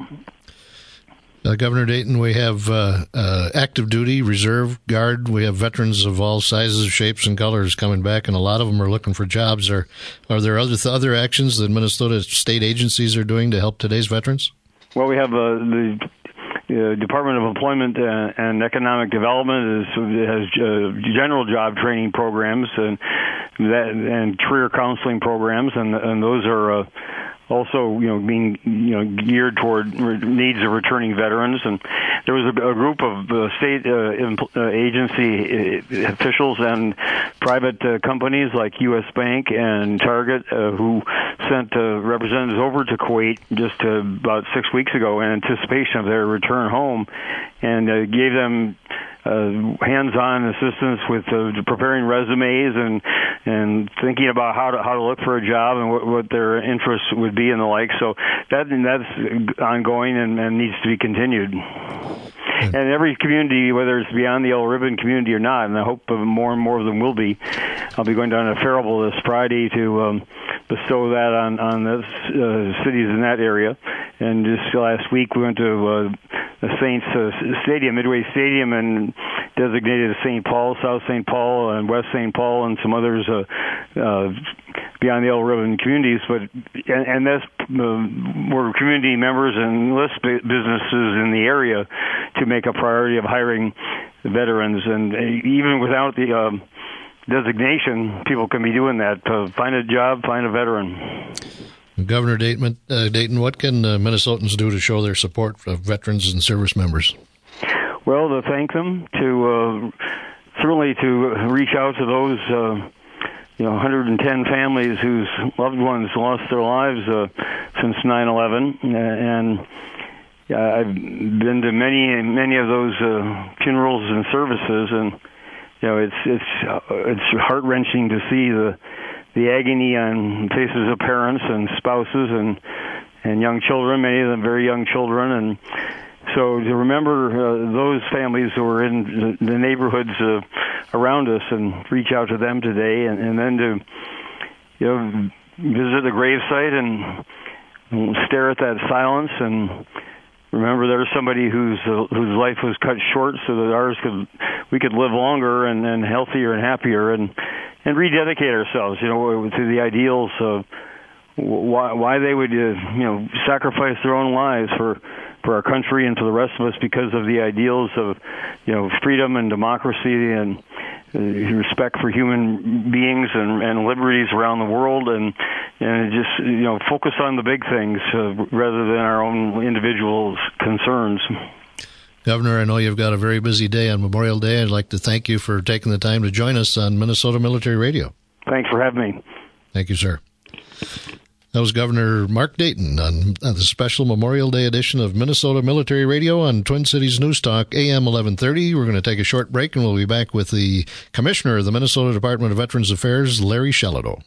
Uh, Governor Dayton, we have uh, uh, active duty, reserve, guard. We have veterans of all sizes, shapes, and colors coming back, and a lot of them are looking for jobs. Are are there other other actions that Minnesota state agencies are doing to help today's veterans? Well, we have uh, the uh, Department of Employment uh, and Economic Development is, has uh, general job training programs and that and career counseling programs, and and those are. Uh, Also, you know, being you know geared toward needs of returning veterans, and there was a, a group of uh, state uh, impl- uh, agency officials and private uh, companies like U S Bank and Target uh, who sent uh, representatives over to Kuwait just uh, about six weeks ago in anticipation of their return home, and uh, gave them Uh, hands-on assistance with uh, preparing resumes and and thinking about how to how to look for a job and what, what their interests would be and the like. So that that's ongoing and, and needs to be continued. And every community, whether it's Beyond the Yellow Ribbon community or not, and I hope more and more of them will be. I'll be going down to Faribault this Friday to um, bestow that on on the uh, cities in that area. And just last week we went to uh, the Saints uh, Stadium, Midway Stadium, and designated Saint Paul, South Saint Paul, and West Saint Paul, and some others uh, uh, Beyond the Yellow Ribbon communities. But and, and that's uh, were community members and list businesses in the area to make a priority of hiring veterans, and even without the um, designation, people can be doing that. Uh, find a job, find a veteran. Governor Dayton, uh, Dayton, what can uh, Minnesotans do to show their support for veterans and service members? Well, to thank them, to uh, certainly to reach out to those uh, you know one hundred ten families whose loved ones lost their lives uh, since nine eleven, and uh, I've been to many many of those uh, funerals and services, and you know it's it's uh, it's heart wrenching to see the the agony on faces of parents and spouses and and young children, many of them very young children, and so to remember uh, those families who are in the, the neighborhoods uh, around us and reach out to them today, and, and then to you know visit the gravesite and, and stare at that silence and remember there's somebody whose uh, whose life was cut short so that ours could we could live longer and, and healthier and happier and and rededicate ourselves, you know, to the ideals of why why they would uh, you know sacrifice their own lives for for our country and for the rest of us because of the ideals of you know freedom and democracy and uh, respect for human beings and, and liberties around the world, and and just you know focus on the big things uh, rather than our own individual concerns. Governor, I know you've got a very busy day on Memorial Day. I'd like to thank you for taking the time to join us on Minnesota Military Radio. Thanks for having me. Thank you, sir. That was Governor Mark Dayton on, on the special Memorial Day edition of Minnesota Military Radio on Twin Cities News Talk, A M eleven thirty. We're going to take a short break, and we'll be back with the Commissioner of the Minnesota Department of Veterans Affairs, Larry Shelado.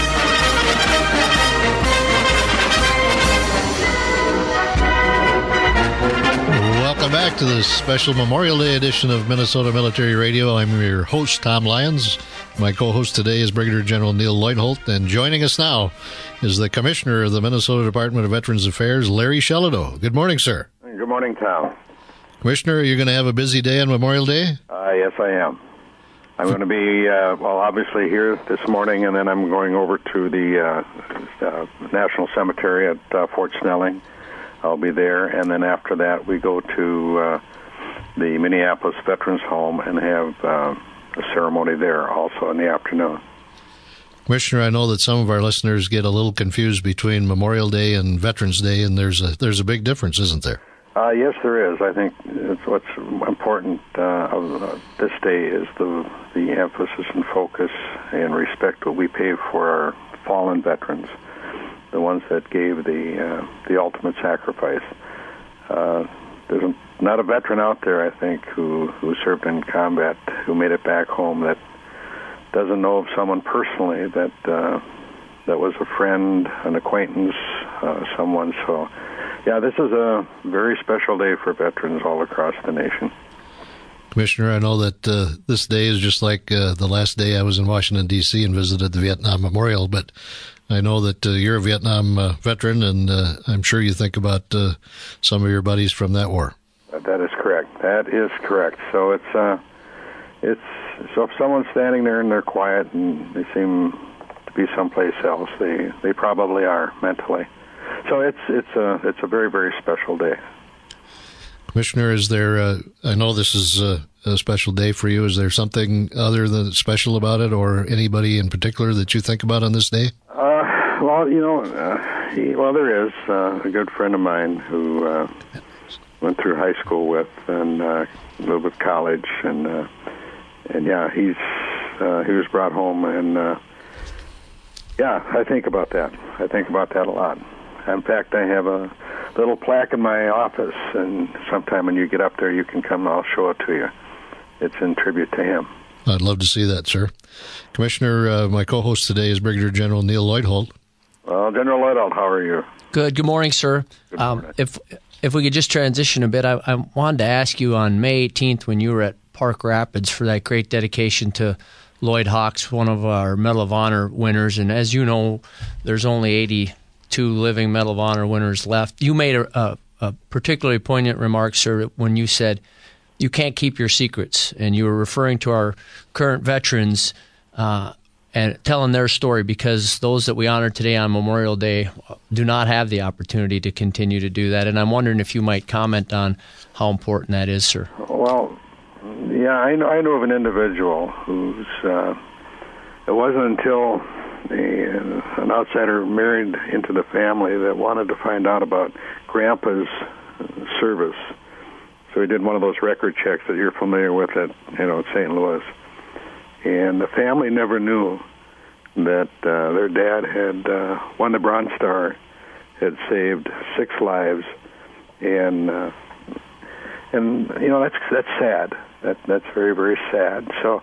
Welcome back to this special Memorial Day edition of Minnesota Military Radio. I'm your host, Tom Lyons. My co-host today is Brigadier General Neil Lloyd-Holt, and joining us now is the Commissioner of the Minnesota Department of Veterans Affairs, Larry Shelado. Good morning, sir. Good morning, Tom. Commissioner, are you going to have a busy day on Memorial Day? Uh, yes, I am. I'm going to be, uh, well, obviously here this morning, and then I'm going over to the uh, uh, National Cemetery at uh, Fort Snelling. I'll be there, and then after that we go to uh, the Minneapolis Veterans Home and have uh, a ceremony there also in the afternoon. Commissioner, I know that some of our listeners get a little confused between Memorial Day and Veterans Day, and there's a there's a big difference, isn't there? Uh, yes, there is. I think it's what's important uh, of uh, this day is the the emphasis and focus and respect that we pay for our fallen veterans, the ones that gave the uh, the ultimate sacrifice. Uh, there's a, not a veteran out there, I think, who, who served in combat, who made it back home, that doesn't know of someone personally that uh, that was a friend, an acquaintance, uh, someone. So, yeah, this is a very special day for veterans all across the nation. Commissioner, I know that uh, this day is just like uh, the last day I was in Washington, D C and visited the Vietnam Memorial, but I know that uh, you're a Vietnam uh, veteran, and uh, I'm sure you think about uh, some of your buddies from that war. That is correct. That is correct. So it's uh, it's so if someone's standing there and they're quiet and they seem to be someplace else, they, they probably are mentally. So it's it's a it's a very very special day. Commissioner, is there? Uh, I know this is a, a special day for you. Is there something other than special about it, or anybody in particular that you think about on this day? Uh, well, you know, uh, he, well, there is uh, a good friend of mine who uh, went through high school with and uh, lived with college, and uh, and yeah, he's uh, he was brought home, and uh, yeah, I think about that. I think about that a lot. In fact, I have a little plaque in my office, and sometime when you get up there, you can come and I'll show it to you. It's in tribute to him. I'd love to see that, sir. Commissioner, uh, my co-host today is Brigadier General Neil Lloyd-Holt. Well, General Lloyd-Holt, how are you? Good. Good morning, sir. Good morning. Um, if if we could just transition a bit, I, I wanted to ask you on May eighteenth when you were at Park Rapids for that great dedication to Lloyd Hawks, one of our Medal of Honor winners, and as you know, there's only eighty-two living Medal of Honor winners left. You made a, a, a particularly poignant remark, sir, when you said you can't keep your secrets, and you were referring to our current veterans uh, and telling their story, because those that we honor today on Memorial Day do not have the opportunity to continue to do that. And I'm wondering if you might comment on how important that is, sir. Well, yeah, I know, I know of an individual who's, uh, it wasn't until a, an outsider married into the family that wanted to find out about Grandpa's service. So he did one of those record checks that you're familiar with at, you know, Saint Louis. And the family never knew that uh, their dad had uh, won the Bronze Star, had saved six lives, and uh, and you know that's that's sad. That that's very very sad. So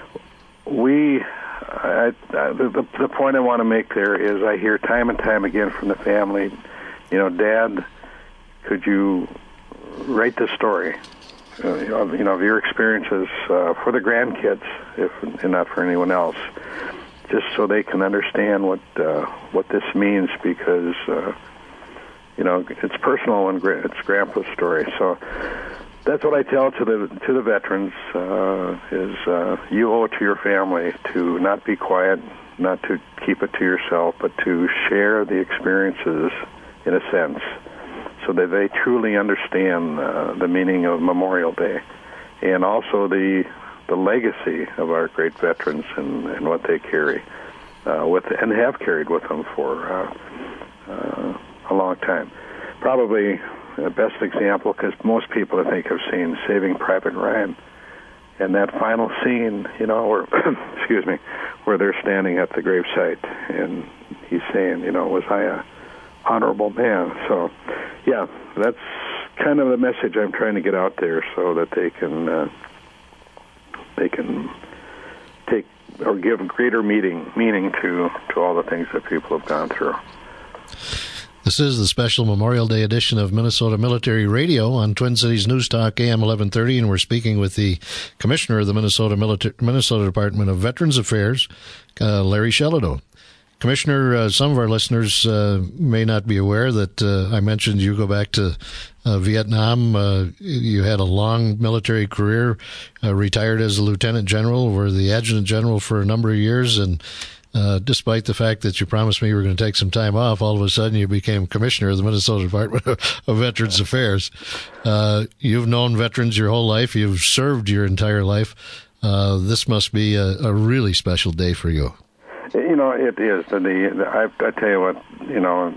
we, I, I, the the point I want to make there is I hear time and time again from the family, you know, Dad, could you write the story, uh, you know, you know, of your experiences uh, for the grandkids, if and not for anyone else, just so they can understand what uh, what this means, because uh, you know it's personal and gra- it's Grandpa's story. So that's what I tell to the to the veterans: uh, is uh, you owe it to your family to not be quiet, not to keep it to yourself, but to share the experiences in a sense, so that they truly understand uh, the meaning of Memorial Day, and also the the legacy of our great veterans and, and what they carry uh, with and have carried with them for uh, uh, a long time. Probably the best example, because most people I think have seen Saving Private Ryan, and that final scene, you know, where excuse me, where they're standing at the gravesite, and he's saying, you know, was I a honorable man? So, yeah, that's kind of the message I'm trying to get out there, so that they can uh, they can take or give greater meaning meaning to to all the things that people have gone through. This is the special Memorial Day edition of Minnesota Military Radio on Twin Cities News Talk A M eleven thirty, and we're speaking with the Commissioner of the Minnesota Military, Minnesota Department of Veterans Affairs, uh, Larry Sheledo. Commissioner, uh, some of our listeners uh, may not be aware that uh, I mentioned you go back to uh, Vietnam. Uh, you had a long military career, uh, retired as a lieutenant general, were the adjutant general for a number of years, and uh, despite the fact that you promised me you were going to take some time off, all of a sudden you became commissioner of the Minnesota Department of Veterans Affairs. Uh, you've known veterans your whole life. You've served your entire life. Uh, this must be a, a really special day for you. You know, it is. The, the I, I tell you what, you know,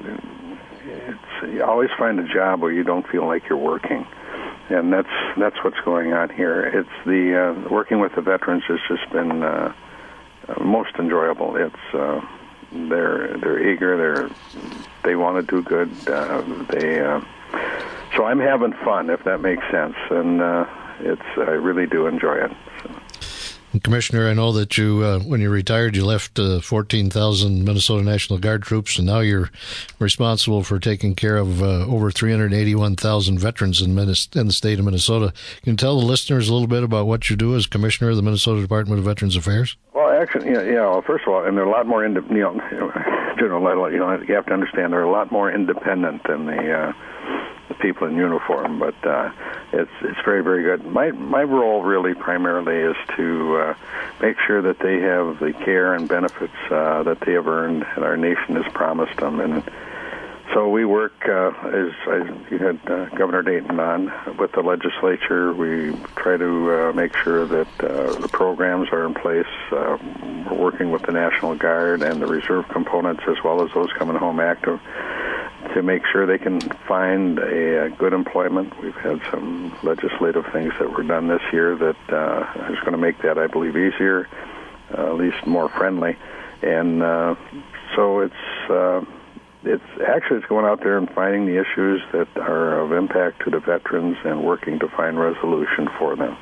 it's, you always find a job where you don't feel like you're working, and that's that's what's going on here. It's the uh, working with the veterans has just been uh, most enjoyable. It's uh, they're they're eager. They're they want to do good. Uh, they uh, so I'm having fun, if that makes sense, and uh, it's I really do enjoy it. So. Commissioner, I know that you, uh, when you retired, you left uh, fourteen thousand Minnesota National Guard troops, and now you're responsible for taking care of uh, over three hundred eighty-one thousand veterans in, Minnes- in the state of Minnesota. Can you tell the listeners a little bit about what you do as Commissioner of the Minnesota Department of Veterans Affairs? Well, actually, you know, you know first of all, and they're a lot more, ind- you know, General, you know, you have to understand they're a lot more independent than the uh, the people in uniform, but uh, it's it's very, very good. My my role really primarily is to uh, make sure that they have the care and benefits uh, that they have earned and our nation has promised them. And so we work, uh, as, as you had uh, Governor Dayton on, with the legislature. We try to uh, make sure that uh, the programs are in place. Uh, we're working with the National Guard and the reserve components, as well as those coming home active, to make sure they can find a, a good employment. We've had some legislative things that were done this year that uh, is going to make that, I believe, easier, uh, at least more friendly. And uh, so it's uh, it's actually it's going out there and finding the issues that are of impact to the veterans and working to find resolution for them.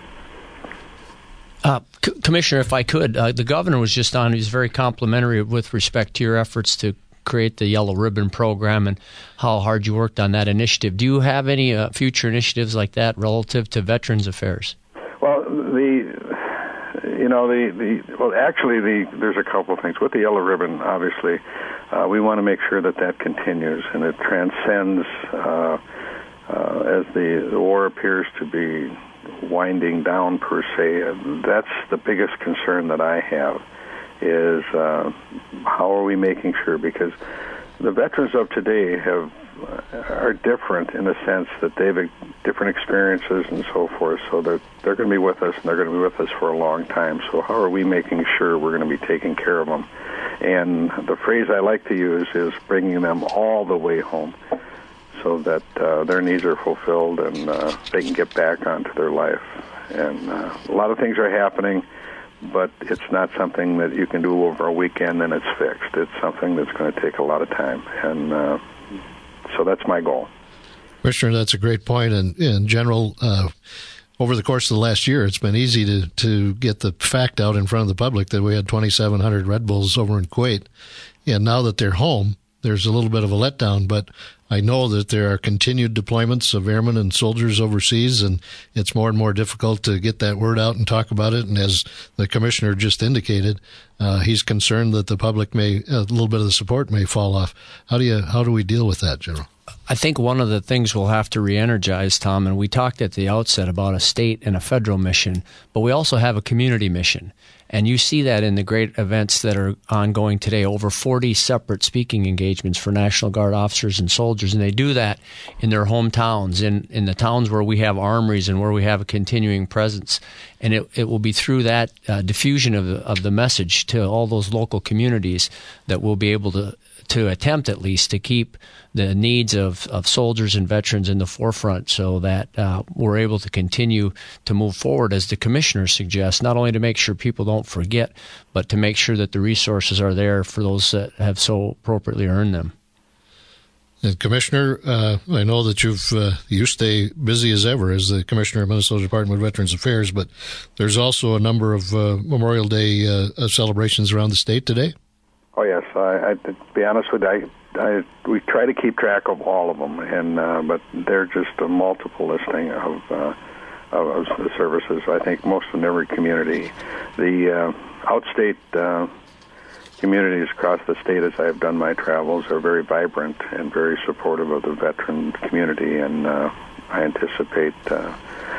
Uh, C- Commissioner, if I could, uh, the governor was just on. He was very complimentary with respect to your efforts to create the Yellow Ribbon program and how hard you worked on that initiative. Do you have any uh, future initiatives like that relative to Veterans Affairs? Well, the you know the, the well actually the there's a couple of things with the Yellow Ribbon. Obviously, uh, we want to make sure that that continues and it transcends uh, uh, as the, the war appears to be winding down per se. That's the biggest concern that I have. Is uh, how are we making sure, because the veterans of today have uh, are different in the sense that they've different experiences and so forth, so they're, they're going to be with us, and they're going to be with us for a long time. So how are we making sure we're going to be taking care of them? And the phrase I like to use is bringing them all the way home, so that uh, their needs are fulfilled and uh, they can get back onto their life. And uh, a lot of things are happening, but it's not something that you can do over a weekend and it's fixed. It's something that's going to take a lot of time. And uh, so that's my goal. Commissioner, that's a great point. And in general, uh, over the course of the last year, it's been easy to, to get the fact out in front of the public that we had twenty-seven hundred Red Bulls over in Kuwait. And now that they're home, there's a little bit of a letdown, but I know that there are continued deployments of airmen and soldiers overseas, and it's more and more difficult to get that word out and talk about it. And as the commissioner just indicated, uh, he's concerned that the public may, a little bit of the support may fall off. How do you, how do we deal with that, General? I think one of the things we'll have to re-energize, Tom, and we talked at the outset about a state and a federal mission, but we also have a community mission. And you see that in the great events that are ongoing today, over forty separate speaking engagements for National Guard officers and soldiers. And they do that in their hometowns, in, in the towns where we have armories and where we have a continuing presence. And it, it will be through that uh, diffusion of the, of the message to all those local communities that we'll be able to to attempt at least to keep the needs of, of soldiers and veterans in the forefront, so that uh, we're able to continue to move forward, as the commissioner suggests, not only to make sure people don't forget, but to make sure that the resources are there for those that have so appropriately earned them. And Commissioner, uh, I know that you've uh, you stay busy as ever as the Commissioner of Minnesota Department of Veterans Affairs, but there's also a number of uh, Memorial Day uh, celebrations around the state today. Oh yes, I, I to be honest with you, I, I we try to keep track of all of them, and uh, but they're just a multiple listing of, uh, of of the services. I think most in every community, the uh, outstate uh, communities across the state, as I have done my travels, are very vibrant and very supportive of the veteran community, and uh, I anticipate uh,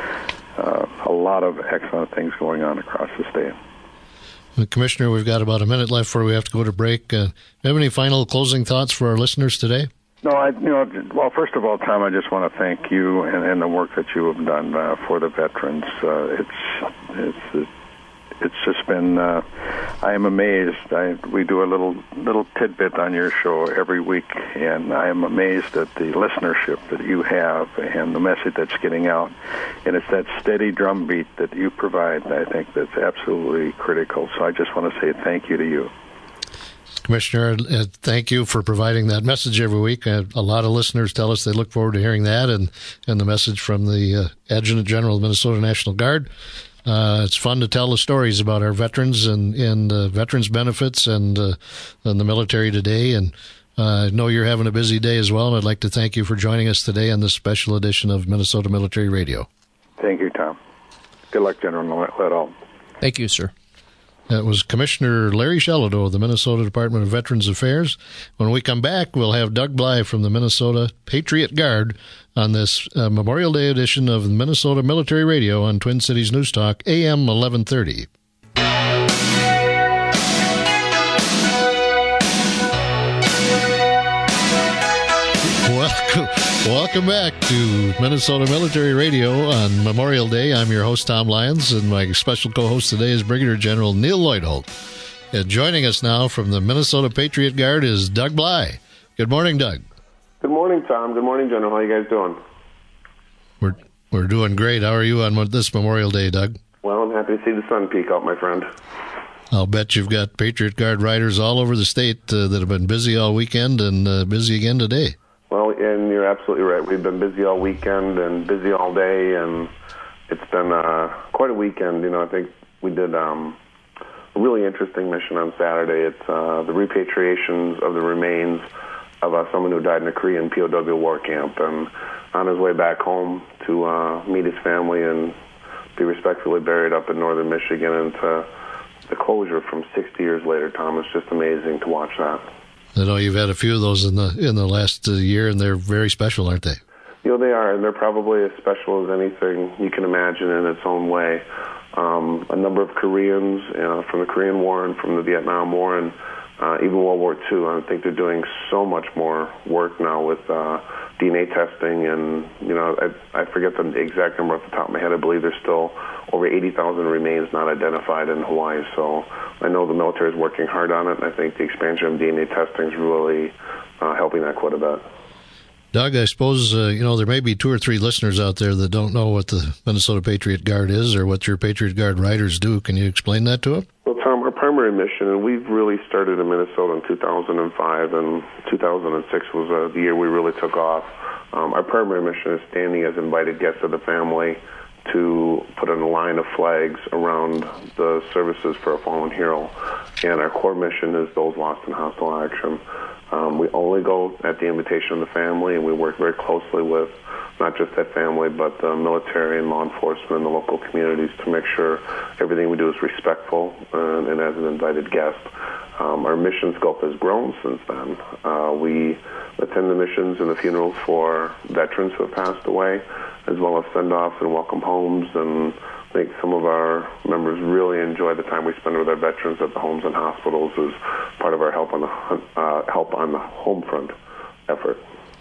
uh, a lot of excellent things going on across the state. Commissioner, we've got about a minute left before we have to go to break. Uh, do you have any final closing thoughts for our listeners today? No, I, you know, well, first of all, Tom, I just want to thank you and, and the work that you have done uh, for the veterans. Uh, it's, it's, it's just been, uh, I am amazed. I, we do a little, little tidbit on your show every week, and I am amazed at the listenership that you have and the message that's getting out. And it's that steady drumbeat that you provide, I think, that's absolutely critical. So I just want to say thank you to you. Commissioner, uh, thank you for providing that message every week. Uh, a lot of listeners tell us they look forward to hearing that, and, and the message from the uh, Adjutant General of the Minnesota National Guard. Uh, it's fun to tell the stories about our veterans and, and uh, veterans benefits and, uh, and the military today. And uh, I know you're having a busy day as well, and I'd like to thank you for joining us today on this special edition of Minnesota Military Radio. Thank you, Tom. Good luck, General Liddell. Thank you, sir. That was Commissioner Larry Shelado of the Minnesota Department of Veterans Affairs. When we come back, we'll have Doug Bly from the Minnesota Patriot Guard on this uh, Memorial Day edition of Minnesota Military Radio on Twin Cities News Talk, A M eleven thirty. Welcome, welcome back to Minnesota Military Radio on Memorial Day. I'm your host, Tom Lyons, and my special co-host today is Brigadier General Neil Lloyd-Holt. And joining us now from the Minnesota Patriot Guard is Doug Bly. Good morning, Doug. Good morning, Tom. Good morning, General. How you guys doing? We're we're doing great. How are you on this Memorial Day, Doug? Well, I'm happy to see the sun peek out, my friend. I'll bet you've got Patriot Guard riders all over the state uh, that have been busy all weekend and uh, busy again today. Well, and you're absolutely right. We've been busy all weekend and busy all day, and it's been uh, quite a weekend. You know, I think we did um, a really interesting mission on Saturday. It's uh, the repatriations of the remains of uh, someone who died in a Korean P O W war camp, and on his way back home to uh, meet his family and be respectfully buried up in northern Michigan, and to the closure from sixty years later, Tom. It's just amazing to watch that. I know you've had a few of those in the in the last uh, year, and they're very special, aren't they? You know, they are, and they're probably as special as anything you can imagine in its own way. Um, a number of Koreans you know, from the Korean War and from the Vietnam War, and Uh, even World War Two, I think they're doing so much more work now with uh, D N A testing, and you know, I, I forget the exact number off the top of my head. I believe there's still over eighty thousand remains not identified in Hawaii. So I know the military is working hard on it, and I think the expansion of D N A testing is really uh, helping that quite a bit. Doug, I suppose, uh, you know, there may be two or three listeners out there that don't know what the Minnesota Patriot Guard is or what your Patriot Guard riders do. Can you explain that to them? Well, Tom, our primary mission, and we've really started in Minnesota in two thousand five, and two thousand six was uh, the year we really took off. Um, our primary mission is standing as invited guests of the family to put in a line of flags around the services for a fallen hero. And our core mission is those lost in hostile action. Um, we only go at the invitation of the family, and we work very closely with not just that family, but the military and law enforcement and the local communities to make sure everything we do is respectful and, and as an invited guest. Um, our mission scope has grown since then. Uh, we attend the missions and the funerals for veterans who have passed away, as well as send-offs and welcome homes, and I think some of our members really enjoy the time we spend with our veterans at the homes and hospitals as part of our help on the uh, help on the home front effort.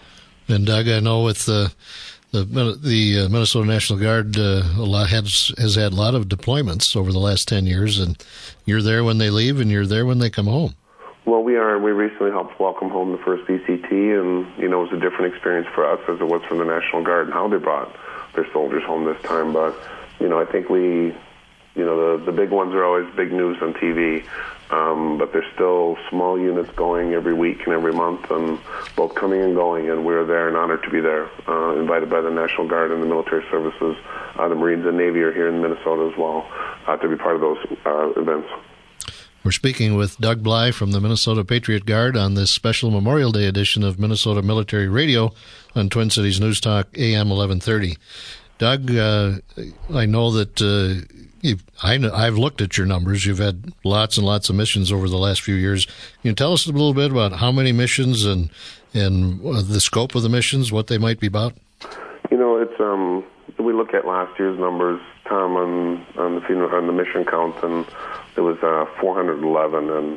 And Doug, I know with the the, the uh, Minnesota National Guard uh, a lot has has had a lot of deployments over the last ten years, and you're there when they leave, and you're there when they come home. Well, we are. We recently helped welcome home the first V C T, and you know, it was a different experience for us as it was for the National Guard and how they brought their soldiers home this time. But you know, I think we, you know, the the big ones are always big news on T V, um, but there's still small units going every week and every month, and both coming and going, and we're there and honored to be there, uh, invited by the National Guard and the military services. Uh, the Marines and Navy are here in Minnesota as well uh, to be part of those uh, events. We're speaking with Doug Bly from the Minnesota Patriot Guard on this special Memorial Day edition of Minnesota Military Radio on Twin Cities News Talk A M eleven thirty. Doug, uh, I know that uh, you've, I know, I've looked at your numbers. You've had lots and lots of missions over the last few years. Can you tell us a little bit about how many missions and and uh, the scope of the missions, what they might be about? You know, it's um, we look at last year's numbers, Tom, on on the funeral, on the mission count, and it was uh, four hundred eleven, and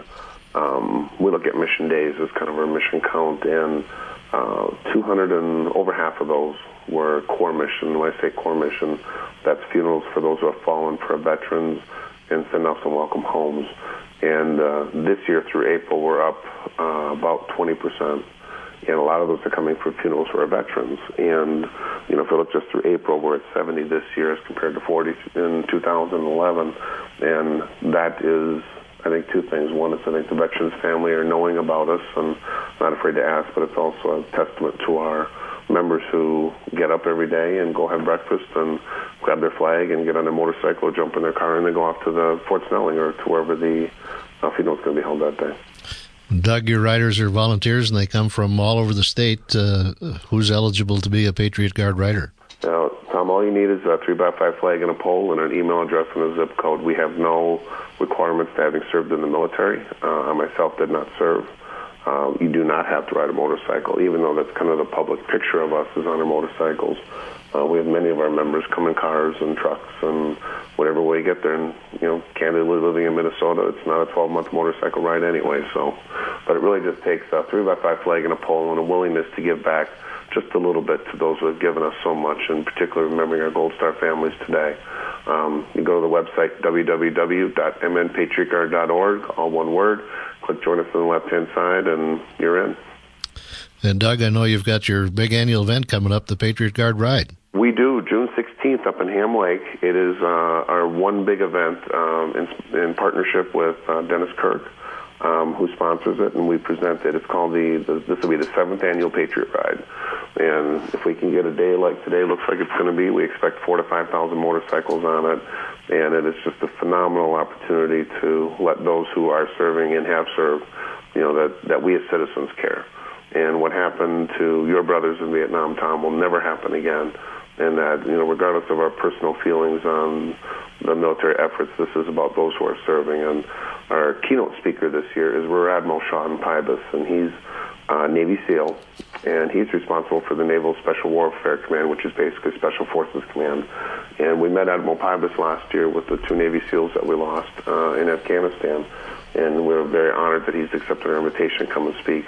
um, we look at mission days as kind of our mission count, and uh, two hundred and over half of those were core mission. When I say core mission, that's funerals for those who have fallen, for veterans, and send-offs and welcome homes. And uh, this year through April, we're up uh, about twenty percent. And a lot of those are coming for funerals for our veterans. And, you know, if you look just through April, we're at seventy this year as compared to forty in two thousand eleven. And that is, I think, two things. One is I think the veterans' family are knowing about us and not afraid to ask, but it's also a testament to our members who get up every day and go have breakfast and grab their flag and get on their motorcycle or jump in their car and they go off to the Fort Snelling or to wherever the uh, funeral is going to be held that day. Doug, your riders are volunteers, and they come from all over the state. Uh, who's eligible to be a Patriot Guard rider? Uh, Tom, all you need is a three by five flag and a pole and an email address and a zip code. We have no requirements to having served in the military. Uh, I myself did not serve. Uh, you do not have to ride a motorcycle, even though that's kind of the public picture of us is on our motorcycles. Uh, we have many of our members come in cars and trucks and whatever way you get there. And, you know, candidly living in Minnesota, it's not a twelve-month motorcycle ride anyway. So, but it really just takes a three by five flag and a pole and a willingness to give back just a little bit to those who have given us so much, and particularly remembering our Gold Star families today. Um, you go to the website, w w w dot m n patriot guard dot org, all one word. Click Join Us on the left-hand side, and you're in. And, Doug, I know you've got your big annual event coming up, the Patriot Guard Ride. We do, June sixteenth up in Ham Lake. It is uh, our one big event um, in, in partnership with uh, Dennis Kirk, um, who sponsors it, and we present it. It's called the, the, this will be the seventh annual Patriot Ride. And if we can get a day like today looks like it's going to be, we expect four to five thousand motorcycles on it. And it is just a phenomenal opportunity to let those who are serving and have served, you know, that, that we as citizens care. And what happened to your brothers in Vietnam, Tom, will never happen again. And that, you know, regardless of our personal feelings on the military efforts, this is about those who are serving. And our keynote speaker this year is Rear Admiral Sean Pybus, and he's uh, Navy SEAL, and he's responsible for the Naval Special Warfare Command, which is basically Special Forces Command. And we met Admiral Pybus last year with the two Navy SEALs that we lost uh, in Afghanistan. and we're very honored that he's accepted our invitation to come and speak.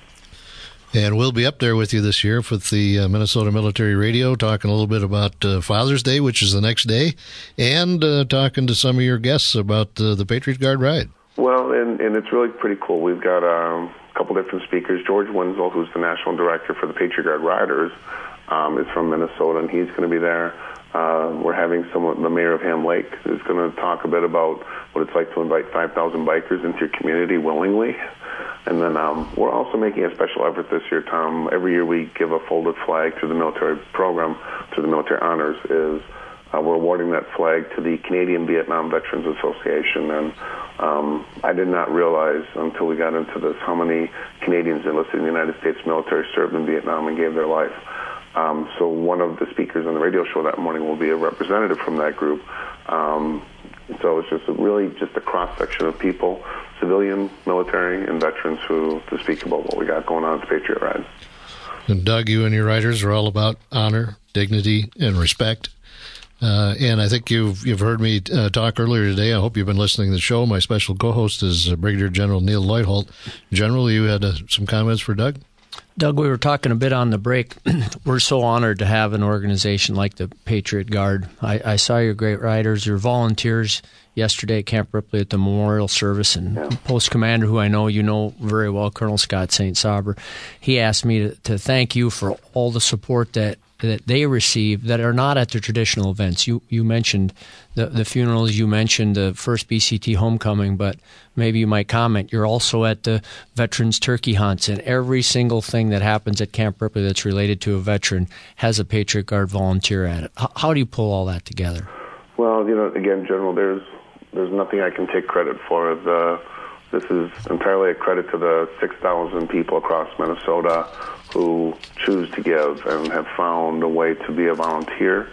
And we'll be up there with you this year with the uh, Minnesota Military Radio, talking a little bit about uh, Father's Day, which is the next day, and uh, talking to some of your guests about uh, the Patriot Guard ride. Well, and, and it's really pretty cool. We've got um, a couple different speakers. George Wenzel, who's the national director for the Patriot Guard Riders, um, is from Minnesota, and he's going to be there. Uh, we're having someone, the mayor of Ham Lake, who's going to talk a bit about what it's like to invite five thousand bikers into your community willingly. And then um, we're also making a special effort this year, Tom. Every year we give a folded flag through the military program, through the military honors, is uh, we're awarding that flag to the Canadian Vietnam Veterans Association. And um, I did not realize until we got into this how many Canadians enlisted in the United States military served in Vietnam and gave their life. Um, so one of the speakers on the radio show that morning will be a representative from that group. Um, so it's just a, really just a cross-section of people, civilian, military, and veterans who to speak about what we got going on at the Patriot Ride. And Doug, you and your riders are all about honor, dignity, and respect. Uh, and I think you've you've heard me uh, talk earlier today. I hope you've been listening to the show. My special co-host is uh, Brigadier General Neil Lloyd-Holt. General, you had uh, some comments for Doug? Doug, we were talking a bit on the break. We're so honored to have an organization like the Patriot Guard. I, I saw your great riders, your volunteers yesterday at Camp Ripley at the memorial service, and yeah. Post Commander, who I know you know very well, Colonel Scott Saint Sauber, he asked me to, to thank you for all the support that that they receive that are not at the traditional events. You you mentioned the, the funerals, you mentioned the first B C T homecoming, but maybe you might comment, you're also at the veterans turkey hunts, and every single thing that happens at Camp Ripley that's related to a veteran has a Patriot Guard volunteer at it. How, how do you pull all that together? Well, you know, again, General, there's there's nothing I can take credit for. The This is entirely a credit to the six thousand people across Minnesota who choose to give and have found a way to be a volunteer.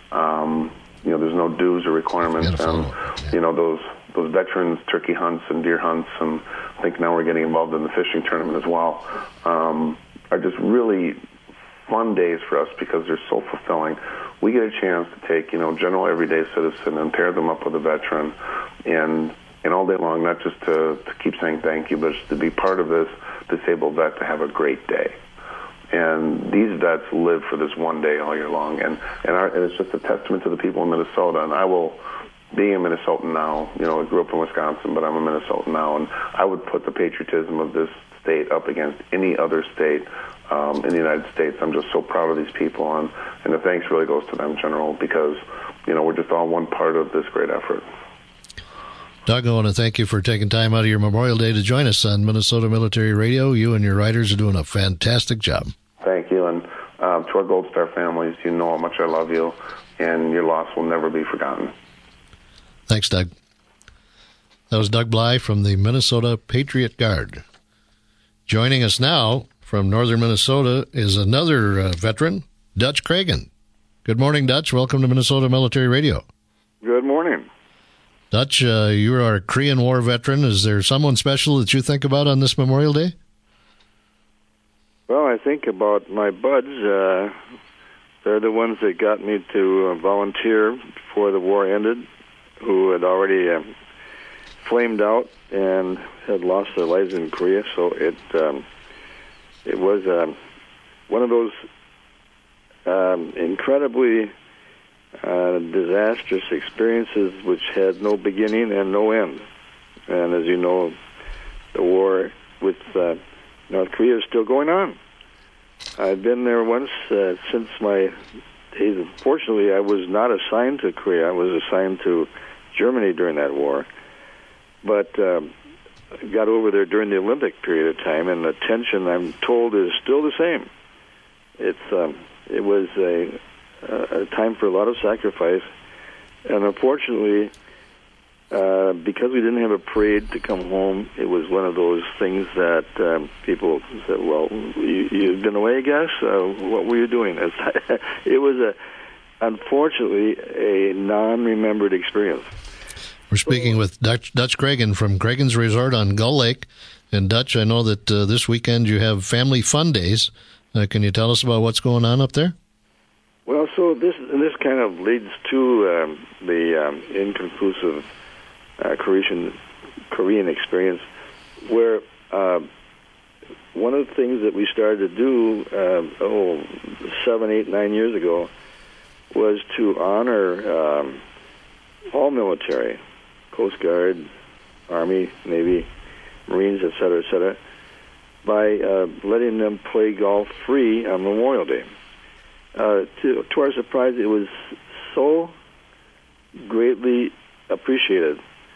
Um, you know, there's no dues or requirements, and you know those those veterans turkey hunts and deer hunts, and I think now we're getting involved in the fishing tournament as well. Um, are just really fun days for us because they're so fulfilling. We get a chance to take you know general everyday citizen and pair them up with a veteran, and and all day long, not just to, to keep saying thank you, but just to be part of this disabled vet to have a great day. And these vets live for this one day all year long, and and, our, and it's just a testament to the people in Minnesota. And I will, being a Minnesotan now, you know, I grew up in Wisconsin, but I'm a Minnesotan now, and I would put the patriotism of this state up against any other state um, in the United States. I'm just so proud of these people, and, and the thanks really goes to them, General, because, you know, we're just all one part of this great effort. Doug, I want to thank you for taking time out of your Memorial Day to join us on Minnesota Military Radio. You and your riders are doing a fantastic job. Thank you, and uh, to our Gold Star families, you know how much I love you, and your loss will never be forgotten. Thanks, Doug. That was Doug Bly from the Minnesota Patriot Guard. Joining us now from northern Minnesota is another uh, veteran, Dutch Cragen. Good morning, Dutch. Welcome to Minnesota Military Radio. Good morning. Dutch, uh, you are a Korean War veteran. Is there someone special that you think about on this Memorial Day? Well, I think about my buds. Uh, they're the ones that got me to uh, volunteer before the war ended, who had already uh, flamed out and had lost their lives in Korea. So it um, it was uh, one of those um, incredibly Uh, disastrous experiences which had no beginning and no end. And as you know, the war with uh, North Korea is still going on. I've been there once uh, since my days. Fortunately, I was not assigned to Korea. I was assigned to Germany during that war. But um, I got over there during the Olympic period of time, and the tension, I'm told, is still the same. It's um, it was a Uh, a time for a lot of sacrifice, and unfortunately, uh, because we didn't have a parade to come home, it was one of those things that um, people said, "Well, you, you've been away, I guess. Uh, what were you doing?" It was a, unfortunately, a non-remembered experience. We're speaking with Dutch, Dutch Cragen from Cragen's Resort on Gull Lake, and Dutch, I know that uh, this weekend you have Family Fun Days. Uh, can you tell us about what's going on up there? Well, so this this kind of leads to um, the um, inconclusive uh, Croatian Korean experience, where uh, one of the things that we started to do, uh, oh, seven, eight, nine years ago, was to honor um, all military, Coast Guard, Army, Navy, Marines, et cetera, et cetera, by uh, letting them play golf free on Memorial Day. Uh, to, to our surprise, it was so greatly appreciated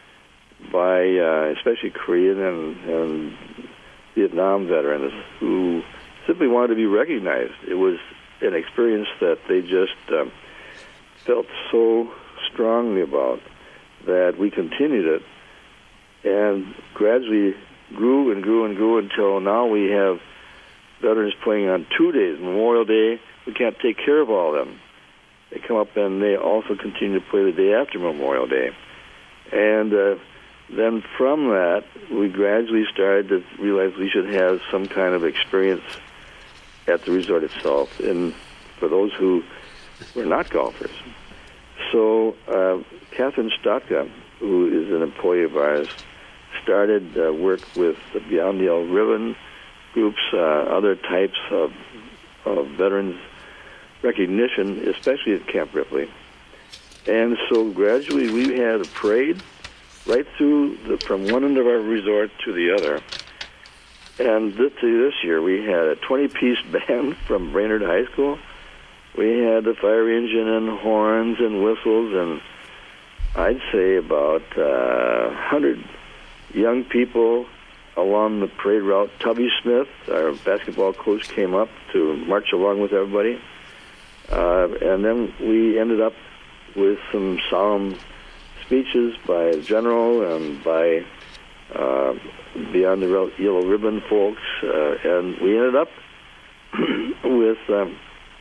by uh, especially Korean and, and Vietnam veterans who simply wanted to be recognized. It was an experience that they just um, felt so strongly about that we continued it and gradually grew and grew and grew until now we have veterans playing on two days. Memorial Day, we can't take care of all of them. They come up and they also continue to play the day after Memorial Day. And uh, then from that, we gradually started to realize we should have some kind of experience at the resort itself, and for those who were not golfers. So uh, Catherine Stotka, who is an employee of ours, started uh, work with the Beyond the Yellow Ribbon groups, uh, other types of, of veterans recognition, especially at Camp Ripley. And so gradually we had a parade right through the, from one end of our resort to the other. And this, this year we had a twenty-piece band from Brainerd High School. We had the fire engine and horns and whistles, and I'd say about uh, one hundred young people along the parade route. Tubby Smith, our basketball coach, came up to march along with everybody. Uh, and then we ended up with some solemn speeches by the general and by uh, Beyond the Yellow Ribbon folks, uh, and we ended up with um,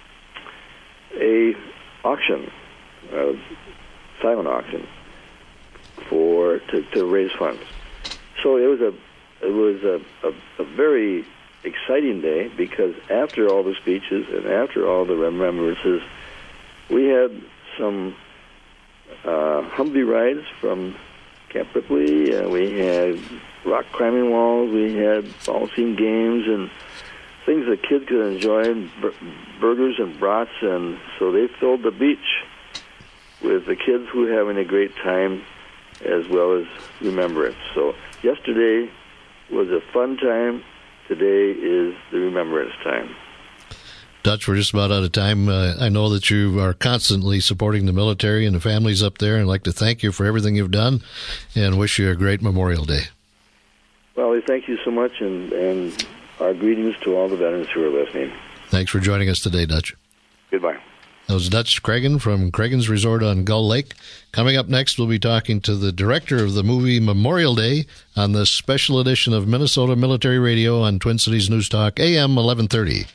a auction, a silent auction, for to, to raise funds. So it was a it was a, a, a very exciting day because after all the speeches and after all the remembrances, we had some uh, Humvee rides from Camp Ripley, and we had rock climbing walls, we had bouncing games and things that kids could enjoy, and bur- burgers and brats, and so they filled the beach with the kids who were having a great time as well as remembrance. So yesterday was a fun time. Today is the remembrance time. Dutch, we're just about out of time. Uh, I know that you are constantly supporting the military and the families up there, and I'd like to thank you for everything you've done and wish you a great Memorial Day. Well, we thank you so much, and, and our greetings to all the veterans who are listening. Thanks for joining us today, Dutch. Goodbye. That was Dutch Cragen from Cragen's Resort on Gull Lake. Coming up next, we'll be talking to the director of the movie Memorial Day on this special edition of Minnesota Military Radio on Twin Cities News Talk, A M eleven thirty.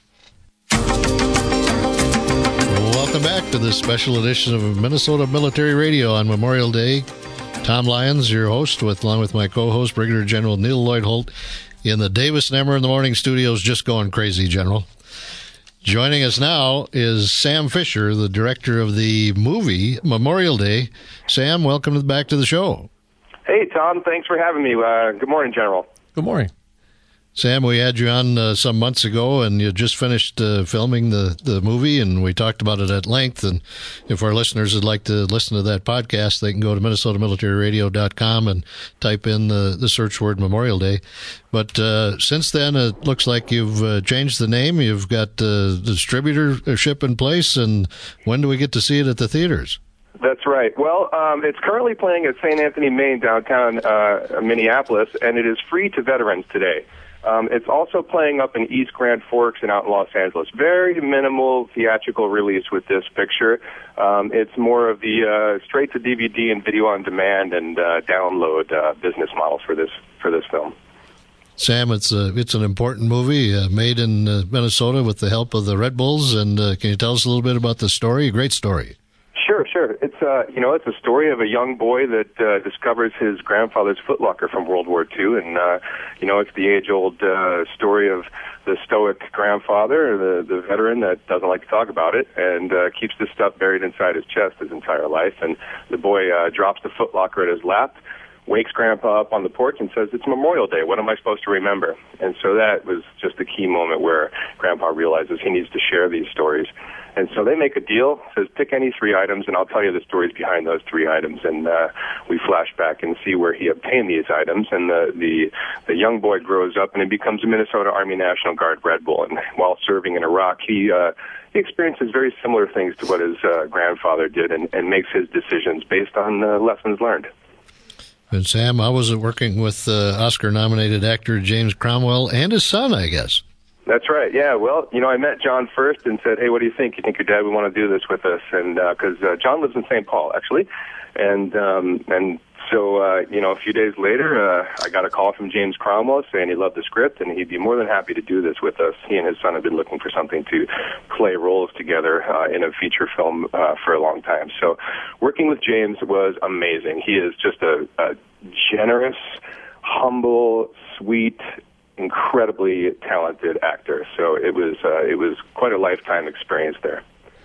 Welcome back to this special edition of Minnesota Military Radio on Memorial Day. Tom Lyons, your host, with along with my co-host, Brigadier General Neil Lloyd Holt, in the Davis and Emmer in the Morning studios, just going crazy, General. Joining us now is Sam Fisher, the director of the movie Memorial Day. Sam, welcome back to the show. Hey, Tom. Thanks for having me. Uh, good morning, General. Good morning. Sam, we had you on uh, some months ago, and you just finished uh, filming the, the movie, and we talked about it at length. And if our listeners would like to listen to that podcast, they can go to minnesota military radio dot com and type in the, the search word Memorial Day. But uh, since then, it looks like you've uh, changed the name. You've got uh, distributorship in place, and when do we get to see it at the theaters? That's right. Well, um, it's currently playing at Saint Anthony, Maine, downtown uh, Minneapolis, and it is free to veterans today. Um, it's also playing up in East Grand Forks and out in Los Angeles. Very minimal theatrical release with this picture. Um, it's more of the uh, straight to D V D and video on demand and uh, download uh, business model for this for this film. Sam, it's a, it's an important movie uh, made in uh, Minnesota with the help of the Red Bulls. And uh, can you tell us a little bit about the story? A great story. Sure, sure. It's uh, you know, it's a story of a young boy that uh, discovers his grandfather's footlocker from World War Two, and uh, you know, it's the age-old uh, story of the stoic grandfather, the the veteran that doesn't like to talk about it and uh, keeps this stuff buried inside his chest his entire life. And the boy uh, drops the footlocker at his lap, wakes Grandpa up on the porch and says, "It's Memorial Day. What am I supposed to remember?" And so that was just a key moment where Grandpa realizes he needs to share these stories. And so they make a deal, says, pick any three items, and I'll tell you the stories behind those three items. And uh, we flash back and see where he obtained these items. And the, the, the young boy grows up, and he becomes a Minnesota Army National Guard Red Bull. And while serving in Iraq, he, uh, he experiences very similar things to what his uh, grandfather did, and, and makes his decisions based on uh, lessons learned. And Sam, how was it working with uh, Oscar-nominated actor James Cromwell and his son, I guess? That's right. Yeah. Well, you know, I met John first and said, "Hey, what do you think? You think your dad would want to do this with us?" And because uh, uh, John lives in Saint Paul, actually, and um, and so uh, you know, a few days later, uh, I got a call from James Cromwell saying he loved the script and he'd be more than happy to do this with us. He and his son have been looking for something to play roles together uh, in a feature film uh, for a long time. So, working with James was amazing. He is just a, a generous, humble, sweet, incredibly talented actor. So it was uh, it was quite a lifetime experience there.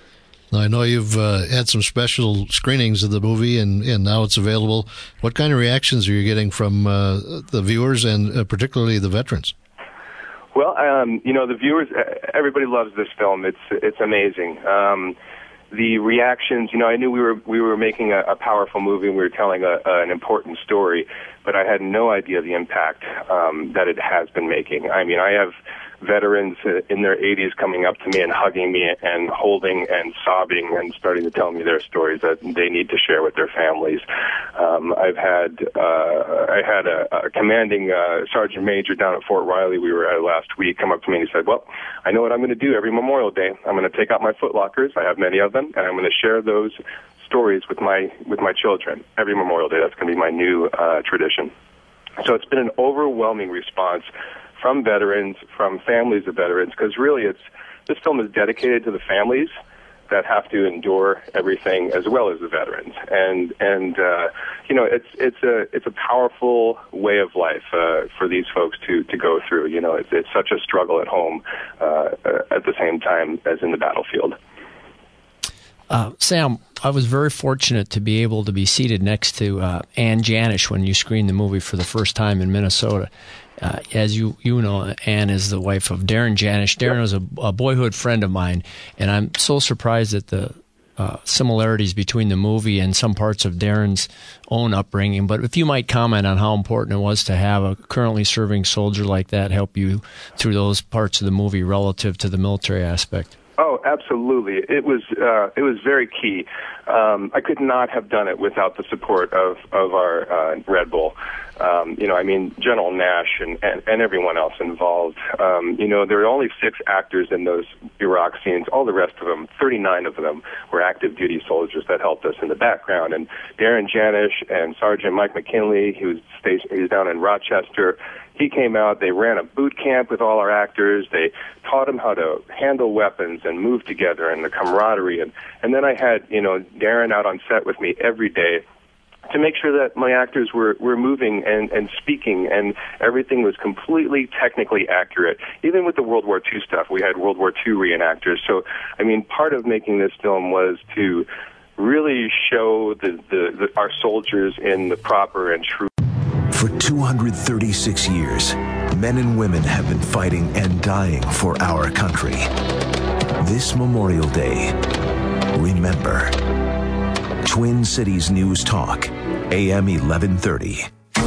I know you've uh, had some special screenings of the movie, and, and now it's available. What kind of reactions are you getting from uh, the viewers, and uh, particularly the veterans? Well, um, you know, the viewers, everybody loves this film. It's it's amazing. Um, the reactions, you know, I knew we were we were making a, a powerful movie, and we were telling a, a, an important story, but I had no idea the impact um, that it has been making. I mean, I have veterans in their eighties coming up to me and hugging me and holding and sobbing and starting to tell me their stories that they need to share with their families. Um, I've had uh, I had a, a commanding uh, sergeant major down at Fort Riley we were at last week come up to me and he said, "Well, I know what I'm going to do every Memorial Day. I'm going to take out my Foot Lockers. I have many of them, and I'm going to share those stories with my with my children every Memorial Day. That's going to be my new uh, tradition." So it's been an overwhelming response from veterans, from families of veterans, because really it's this film is dedicated to the families that have to endure everything as well as the veterans. And and uh, you know, it's it's a it's a powerful way of life uh, for these folks to to go through. You know, it's it's such a struggle at home uh, at the same time as in the battlefield. Uh, Sam, I was very fortunate to be able to be seated next to uh, Ann Janisch when you screened the movie for the first time in Minnesota. Uh, as you you know, Ann is the wife of Darren Janisch. Darren was a, a boyhood friend of mine, and I'm so surprised at the uh, similarities between the movie and some parts of Darren's own upbringing. But if you might comment on how important it was to have a currently serving soldier like that help you through those parts of the movie relative to the military aspect. Oh, absolutely. It was uh, it was very key. Um, I could not have done it without the support of of our uh, Red Bull. Um, you know, I mean, General Nash and, and, and everyone else involved. Um, you know, there were only six actors in those Iraq scenes. All the rest of them, thirty-nine of them, were active duty soldiers that helped us in the background. And Darren Janisch and Sergeant Mike McKinley, he was stationed, he was down in Rochester. He came out, they ran a boot camp with all our actors, they taught them how to handle weapons and move together and the camaraderie. And, and then I had, you know, Darren out on set with me every day to make sure that my actors were, were moving and, and speaking, and everything was completely technically accurate. Even with the World War Two stuff, we had World War Two reenactors. So, I mean, part of making this film was to really show the, the, the our soldiers in the proper and true. For two hundred thirty-six years, men and women have been fighting and dying for our country. This Memorial Day, remember. Twin Cities News Talk, A M eleven thirty.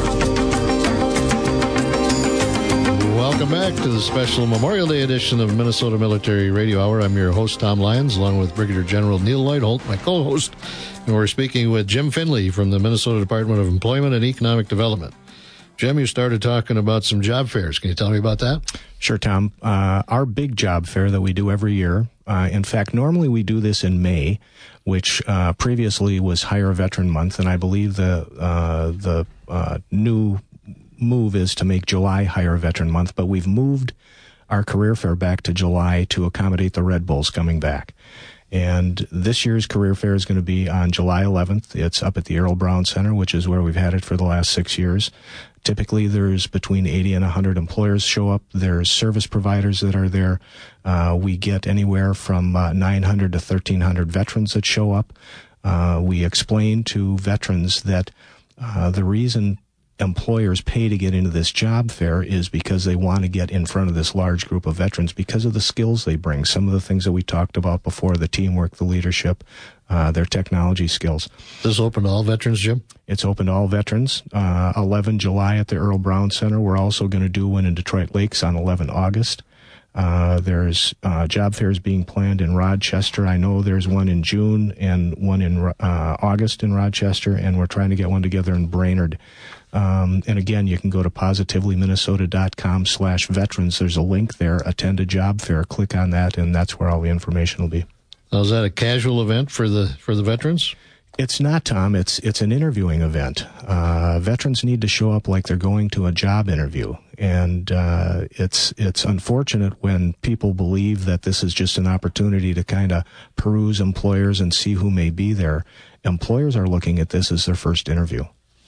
Welcome back to the special Memorial Day edition of Minnesota Military Radio Hour. I'm your host, Tom Lyons, along with Brigadier General Neil Lloyd Holt, my co-host. And we're speaking with Jim Finley from the Minnesota Department of Employment and Economic Development. Jim, you started talking about some job fairs. Can you tell me about that? Sure, Tom. Uh, our big job fair that we do every year, uh, in fact, normally we do this in May, which uh, previously was Hire a Veteran Month, and I believe the uh, the uh, new move is to make July Hire a Veteran Month, but we've moved our career fair back to July to accommodate the Red Bulls coming back. And this year's career fair is going to be on July eleventh. It's up at the Errol Brown Center, which is where we've had it for the last six years. Typically, there's between eighty and one hundred employers show up. There's service providers that are there. Uh, we get anywhere from uh, nine hundred to thirteen hundred veterans that show up. Uh, we explain to veterans that Uh, the reason employers pay to get into this job fair is because they want to get in front of this large group of veterans because of the skills they bring. Some of the things that we talked about before, the teamwork, the leadership, uh, their technology skills. This is open to all veterans, Jim? It's open to all veterans. Uh, eleven July at the Earl Brown Center. We're also going to do one in Detroit Lakes on eleven August. Uh, there's uh, job fairs being planned in Rochester. I know there's one in June and one in uh, August in Rochester, and we're trying to get one together in Brainerd. Um, and again, you can go to positively minnesota dot com slash veterans. There's a link there. Attend a job fair. Click on that, and that's where all the information will be. Now, is that a casual event for the for the veterans? It's not, Tom. It's it's an interviewing event. Uh, veterans need to show up like they're going to a job interview, and uh, it's it's unfortunate when people believe that this is just an opportunity to kind of peruse employers and see who may be there. Employers are looking at this as their first interview.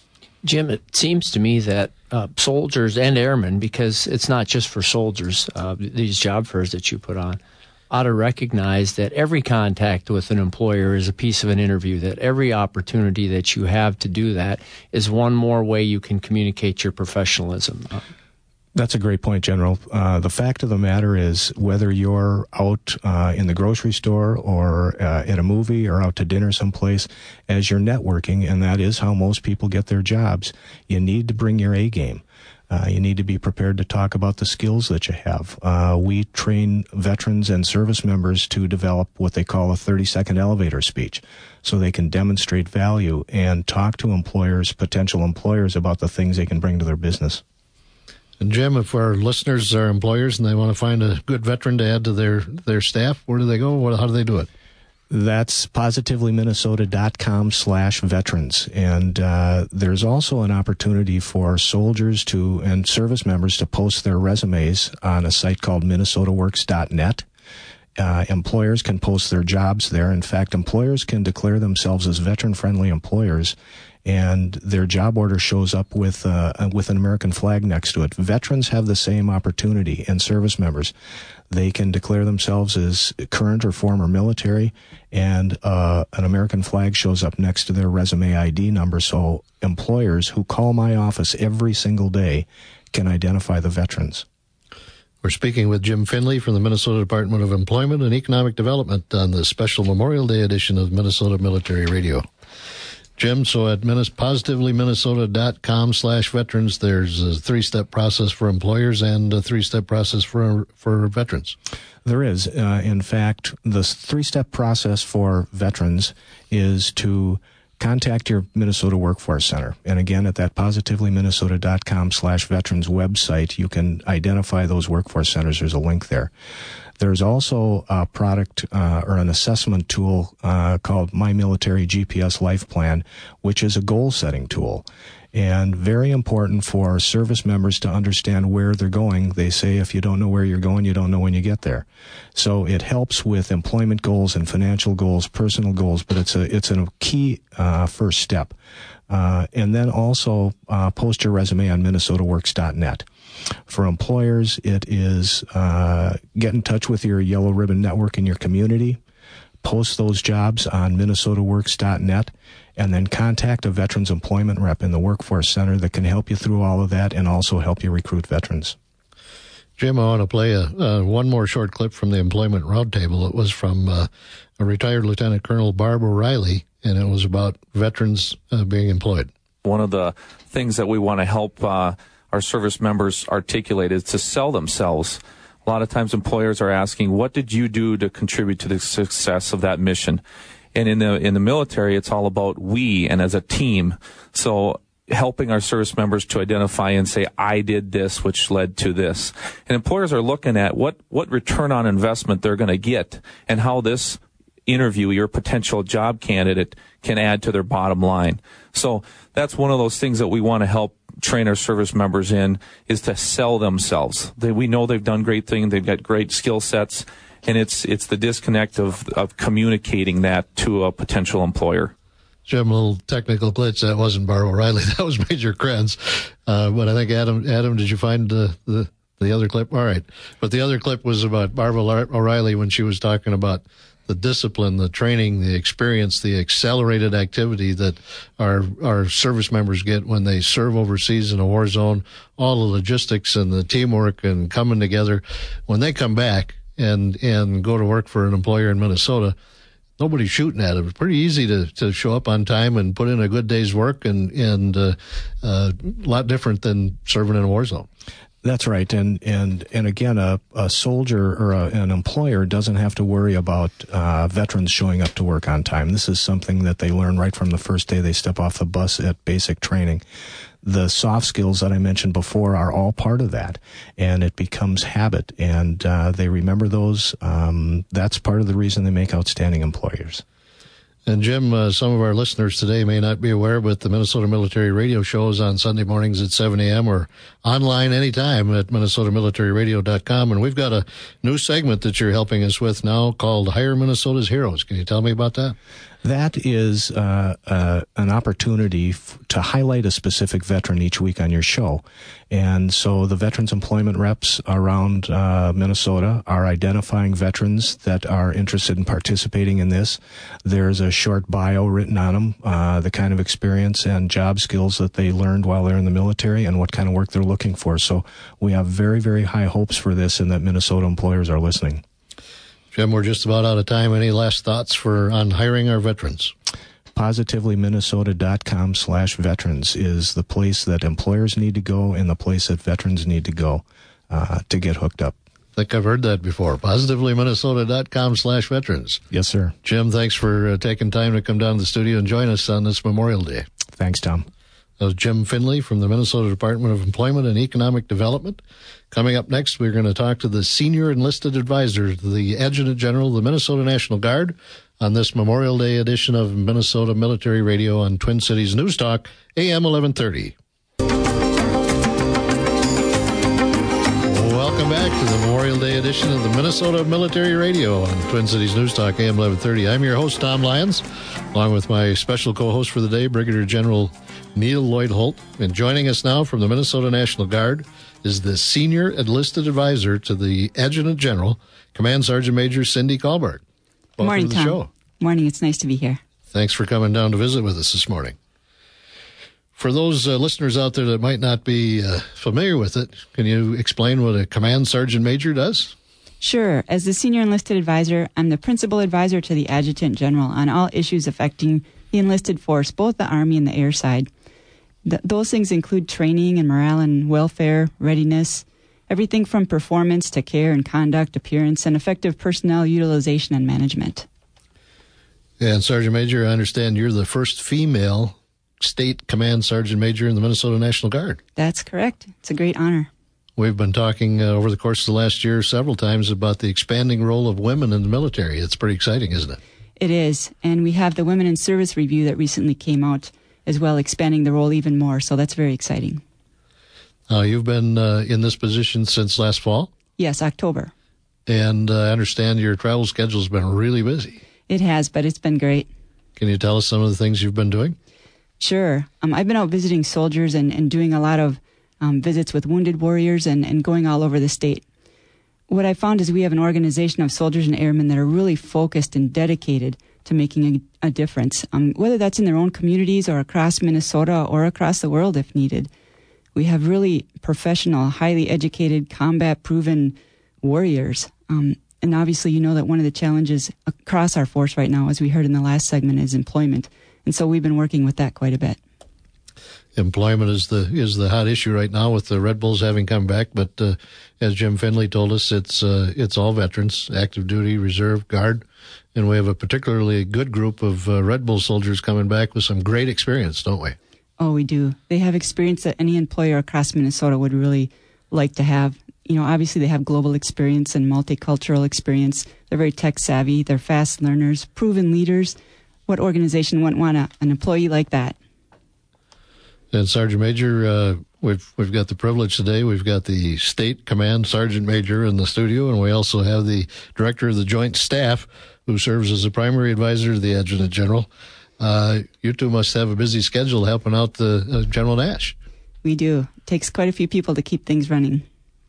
Jim, it seems to me that uh, soldiers and airmen, because it's not just for soldiers, uh, these job fairs that you put on, ought to recognize that every contact with an employer is a piece of an interview, that every opportunity that you have to do that is one more way you can communicate your professionalism. That's a great point, General. Uh, the fact of the matter is, whether you're out uh, in the grocery store or uh, at a movie or out to dinner someplace, as you're networking, and that is how most people get their jobs, you need to bring your A game. Uh, you need to be prepared to talk about the skills that you have. Uh, we train veterans and service members to develop what they call a thirty-second elevator speech, so they can demonstrate value and talk to employers, potential employers, about the things they can bring to their business. And Jim, if our listeners are employers and they want to find a good veteran to add to their, their staff, where do they go? What, how do they do it? That's positively minnesota dot com slash veterans. And uh, there's also an opportunity for soldiers to and service members to post their resumes on a site called minnesota works dot net. Uh, employers can post their jobs there. In fact, employers can declare themselves as veteran-friendly employers, and their job order shows up with uh, with an American flag next to it. Veterans have the same opportunity, and service members. They can declare themselves as current or former military, and uh, an American flag shows up next to their resume I D number, so employers who call my office every single day can identify the veterans. We're speaking with Jim Finley from the Minnesota Department of Employment and Economic Development on the special Memorial Day edition of Minnesota Military Radio. Jim, so at positively minnesota dot com slash veterans, there's a three-step process for employers and a three-step process for for veterans. There is. Uh, in fact, the three-step process for veterans is to contact your Minnesota Workforce Center. And again, at that positively minnesota dot com slash veterans website, you can identify those workforce centers. There's a link there. There's also a product uh, or an assessment tool uh, called My Military G P S Life Plan, which is a goal-setting tool. And very important for service members to understand where they're going. They say if you don't know where you're going, you don't know when you get there. So it helps with employment goals and financial goals, personal goals, but it's a it's a key uh, first step. Uh, and then also uh, post your resume on minnesota works dot net. For employers, it is uh, get in touch with your Yellow Ribbon Network in your community, post those jobs on minnesota works dot net, and then contact a veterans employment rep in the Workforce Center that can help you through all of that and also help you recruit veterans. Jim, I want to play a, uh, one more short clip from the Employment Roundtable. It was from uh, a retired Lieutenant Colonel Barb O'Reilly, and it was about veterans uh, being employed. One of the things that we want to help uh, our service members articulate is to sell themselves. A lot of times employers are asking, what did you do to contribute to the success of that mission? And in the in the military, it's all about we and as a team. So helping our service members to identify and say, I did this, which led to this. And employers are looking at what, what return on investment they're going to get and how this interview, your potential job candidate, can add to their bottom line. So that's one of those things that we want to help train our service members in, is to sell themselves. They, we know they've done great things, they've got great skill sets, and it's it's the disconnect of, of communicating that to a potential employer. Jim, a little technical glitch. That wasn't Barb O'Reilly. That was Major Krenz. Uh, but I think, Adam, Adam, did you find uh, the the other clip? All right. But the other clip was about Barb O'Reilly when she was talking about the discipline, the training, the experience, the accelerated activity that our our service members get when they serve overseas in a war zone, all the logistics and the teamwork and coming together. When they come back and and go to work for an employer in Minnesota, nobody's shooting at it. It's pretty easy to, to show up on time and put in a good day's work, and and uh, uh, a lot different than serving in a war zone. That's right, and and and again, a, a soldier or a, an employer doesn't have to worry about uh, veterans showing up to work on time. This is something that they learn right from the first day they step off the bus at basic training. The soft skills that I mentioned before are all part of that, and it becomes habit, and uh, they remember those. Um, that's part of the reason they make outstanding employers. And Jim, uh, some of our listeners today may not be aware, but the Minnesota Military Radio show is on Sunday mornings at seven a.m. or online anytime at minnesota military radio dot com. And we've got a new segment that you're helping us with now called Hire Minnesota's Heroes. Can you tell me about that? That is uh, uh, an opportunity f- to highlight a specific veteran each week on your show. And so the Veterans Employment Reps around uh, Minnesota are identifying veterans that are interested in participating in this. There's a short bio written on them, uh, the kind of experience and job skills that they learned while they're in the military and what kind of work they're looking for. So we have very, very high hopes for this, and that Minnesota employers are listening. Jim, we're just about out of time. Any last thoughts for on hiring our veterans? positively minnesota dot com slash veterans is the place that employers need to go and the place that veterans need to go uh, to get hooked up. I think I've heard that before. positively minnesota dot com slash veterans. Yes, sir. Jim, thanks for uh, taking time to come down to the studio and join us on this Memorial Day. Thanks, Tom. That was Jim Finley from the Minnesota Department of Employment and Economic Development. Coming up next, we're going to talk to the Senior Enlisted Advisor to the Adjutant General of the Minnesota National Guard on this Memorial Day edition of Minnesota Military Radio on Twin Cities News Talk, A M eleven thirty. Welcome back to the Memorial Day edition of the Minnesota Military Radio on Twin Cities News Talk, A M eleven thirty. I'm your host, Tom Lyons, along with my special co-host for the day, Brigadier General Neil Lloyd Holt. And joining us now from the Minnesota National Guard is the Senior Enlisted Advisor to the Adjutant General, Command Sergeant Major Cindy Kahlberg. Good morning, to the Tom. Show. Morning. It's nice to be here. Thanks for coming down to visit with us this morning. For those uh, listeners out there that might not be uh, familiar with it, can you explain what a Command Sergeant Major does? Sure. As the Senior Enlisted Advisor, I'm the Principal Advisor to the Adjutant General on all issues affecting the enlisted force, both the Army and the air side. Th- those things include training and morale and welfare, readiness, everything from performance to care and conduct, appearance, and effective personnel utilization and management. Yeah, and Sergeant Major, I understand you're the first female state Command Sergeant Major in the Minnesota National Guard. That's correct. It's a great honor. We've been talking uh, over the course of the last year several times about the expanding role of women in the military. It's pretty exciting, isn't it? It is. And we have the Women in Service Review that recently came out as well, expanding the role even more. So that's very exciting. Uh, you've been uh, in this position since last fall? Yes, October. And uh, I understand your travel schedule's been really busy. It has, but it's been great. Can you tell us some of the things you've been doing? Sure. Um, I've been out visiting soldiers and, and doing a lot of um, visits with wounded warriors and, and going all over the state. What I found is we have an organization of soldiers and airmen that are really focused and dedicated to making a, a difference, um, whether that's in their own communities or across Minnesota or across the world if needed. We have really professional, highly educated, combat-proven warriors. Um, and obviously, you know that one of the challenges across our force right now, as we heard in the last segment, is employment. And so we've been working with that quite a bit. Employment is the is the hot issue right now with the Red Bulls having come back. But uh, as Jim Finley told us, it's uh, it's all veterans, active duty, reserve, guard. And we have a particularly good group of uh, Red Bull soldiers coming back with some great experience, don't we? Oh, we do. They have experience that any employer across Minnesota would really like to have. You know, obviously they have global experience and multicultural experience. They're very tech savvy. They're fast learners, proven leaders. What organization wouldn't want a, an employee like that? And Sergeant Major, uh, we've we've got the privilege today. We've got the State Command Sergeant Major in the studio, and we also have the Director of the Joint Staff, who serves as the primary advisor to the Adjutant General. Uh, you two must have a busy schedule helping out the uh, General Nash. We do. It takes quite a few people to keep things running.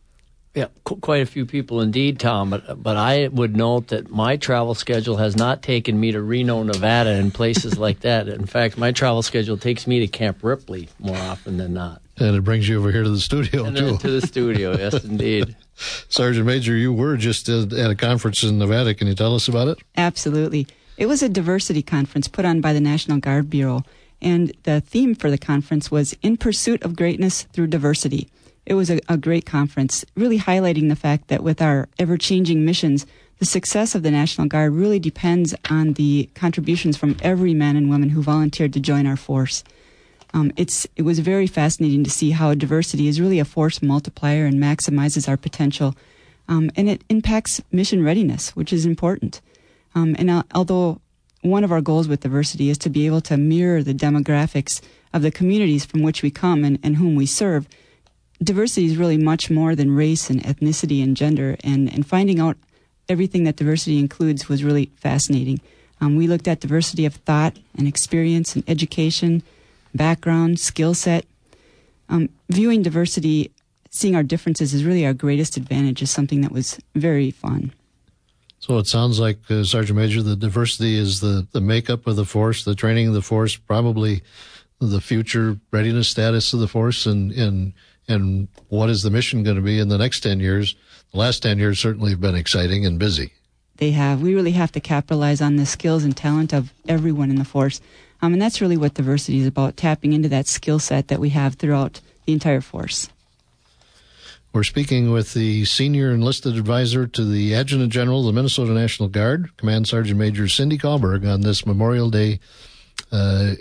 Yeah, qu- quite a few people indeed, Tom. But but I would note that my travel schedule has not taken me to Reno, Nevada, and places like that. In fact, my travel schedule takes me to Camp Ripley more often than not. And it brings you over here to the studio, and too. To the studio, yes, indeed. Sergeant Major, you were just at a conference in Nevada. Can you tell us about it? Absolutely. It was a diversity conference put on by the National Guard Bureau, and the theme for the conference was In Pursuit of Greatness Through Diversity. It was a, a great conference, really highlighting the fact that with our ever-changing missions, the success of the National Guard really depends on the contributions from every man and woman who volunteered to join our force. Um, it's it was very fascinating to see how diversity is really a force multiplier and maximizes our potential, um, and it impacts mission readiness, which is important. Um, and uh, although one of our goals with diversity is to be able to mirror the demographics of the communities from which we come and, and whom we serve, diversity is really much more than race and ethnicity and gender, and, and finding out everything that diversity includes was really fascinating. Um, we looked at diversity of thought and experience and education, background, skill set. Um, viewing diversity, seeing our differences is really our greatest advantage, is something that was very fun. So it sounds like, uh, Sergeant Major, the diversity is the, the makeup of the force, the training of the force, probably the future readiness status of the force, and, and, and what is the mission going to be in the next ten years? The last ten years certainly have been exciting and busy. They have. We really have to capitalize on the skills and talent of everyone in the force. Um, and that's really what diversity is about, tapping into that skill set that we have throughout the entire force. We're speaking with the Senior Enlisted Advisor to the Adjutant General of the Minnesota National Guard, Command Sergeant Major Cindy Kahlberg, on this Memorial Day, uh,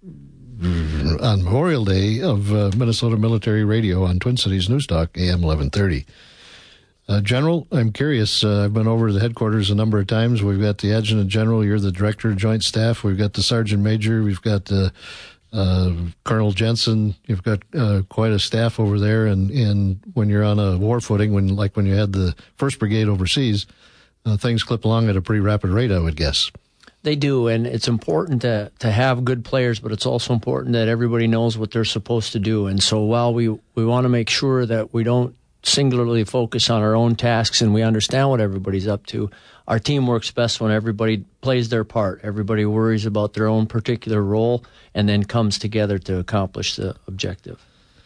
on Memorial Day of uh, Minnesota Military Radio on Twin Cities News Talk, A M eleven thirty. Uh, General, I'm curious. Uh, I've been over to the headquarters a number of times. We've got the Adjutant General. You're the Director of Joint Staff. We've got the Sergeant Major. We've got uh, uh, Colonel Jensen. You've got uh, quite a staff over there. And, and when you're on a war footing, when like when you had the First Brigade overseas, uh, things clip along at a pretty rapid rate, I would guess. They do, and it's important to, to have good players, but it's also important that everybody knows what they're supposed to do. And so while we, we want to make sure that we don't singularly focus on our own tasks and we understand what everybody's up to, our team works best when everybody plays their part. Everybody worries about their own particular role and then comes together to accomplish the objective.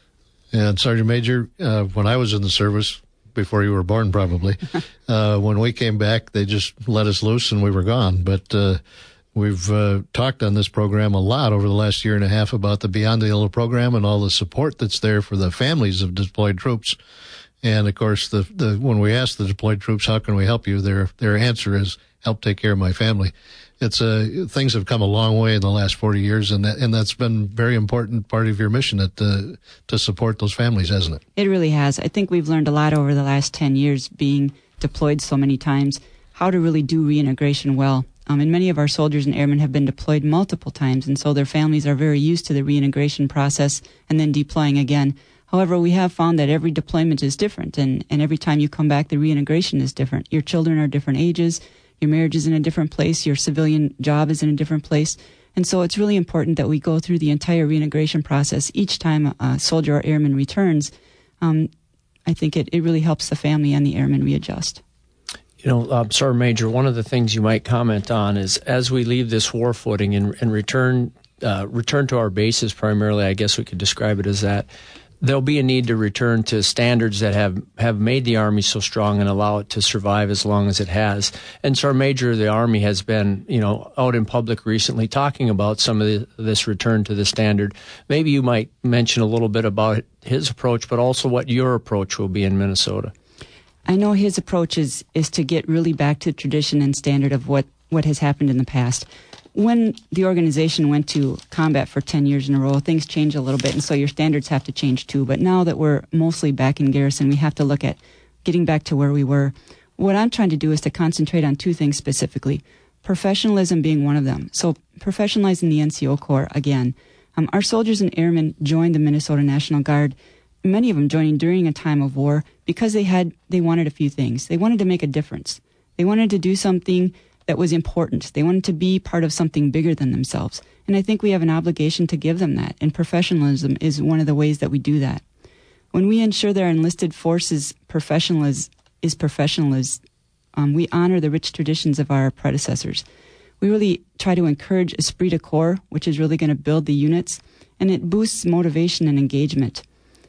And Sergeant Major, uh, when I was in the service, before you were born probably, uh, when we came back, they just let us loose and we were gone. But uh, we've uh, talked on this program a lot over the last year and a half about the Beyond the Yellow program and all the support that's there for the families of deployed troops. And, of course, the, the when we ask the deployed troops, how can we help you, their their answer is, help take care of my family. It's uh, things have come a long way in the last forty years, and that, and that's been a very important part of your mission at, uh, to support those families, hasn't it? It really has. I think we've learned a lot over the last ten years, being deployed so many times, how to really do reintegration well. Um, and many of our soldiers and airmen have been deployed multiple times, and so their families are very used to the reintegration process and then deploying again. However, we have found that every deployment is different, and, and every time you come back, the reintegration is different. Your children are different ages, your marriage is in a different place, your civilian job is in a different place. And so it's really important that we go through the entire reintegration process each time a soldier or airman returns. Um, I think it, it really helps the family and the airman readjust. You know, uh, Sergeant Major, one of the things you might comment on is as we leave this war footing and, and return, uh, return to our bases primarily, I guess we could describe it as that, there'll be a need to return to standards that have, have made the Army so strong and allow it to survive as long as it has. And Sergeant Major, the Army has been, you know, out in public recently talking about some of the, this return to the standard. Maybe you might mention a little bit about his approach, but also what your approach will be in Minnesota. I know his approach is, is to get really back to tradition and standard of what, what has happened in the past. When the organization went to combat for ten years in a row, things change a little bit, and so your standards have to change too. But now that we're mostly back in garrison, we have to look at getting back to where we were. What I'm trying to do is to concentrate on two things specifically, professionalism being one of them. So professionalizing the N C O Corps again. Um, our soldiers and airmen joined the Minnesota National Guard, many of them joining during a time of war because they had they wanted a few things. They wanted to make a difference. They wanted to do something that was important. They wanted to be part of something bigger than themselves. And I think we have an obligation to give them that. And professionalism is one of the ways that we do that. When we ensure that our enlisted forces professional is, is professional, is, um, we honor the rich traditions of our predecessors. We really try to encourage esprit de corps, which is really going to build the units, and it boosts motivation and engagement.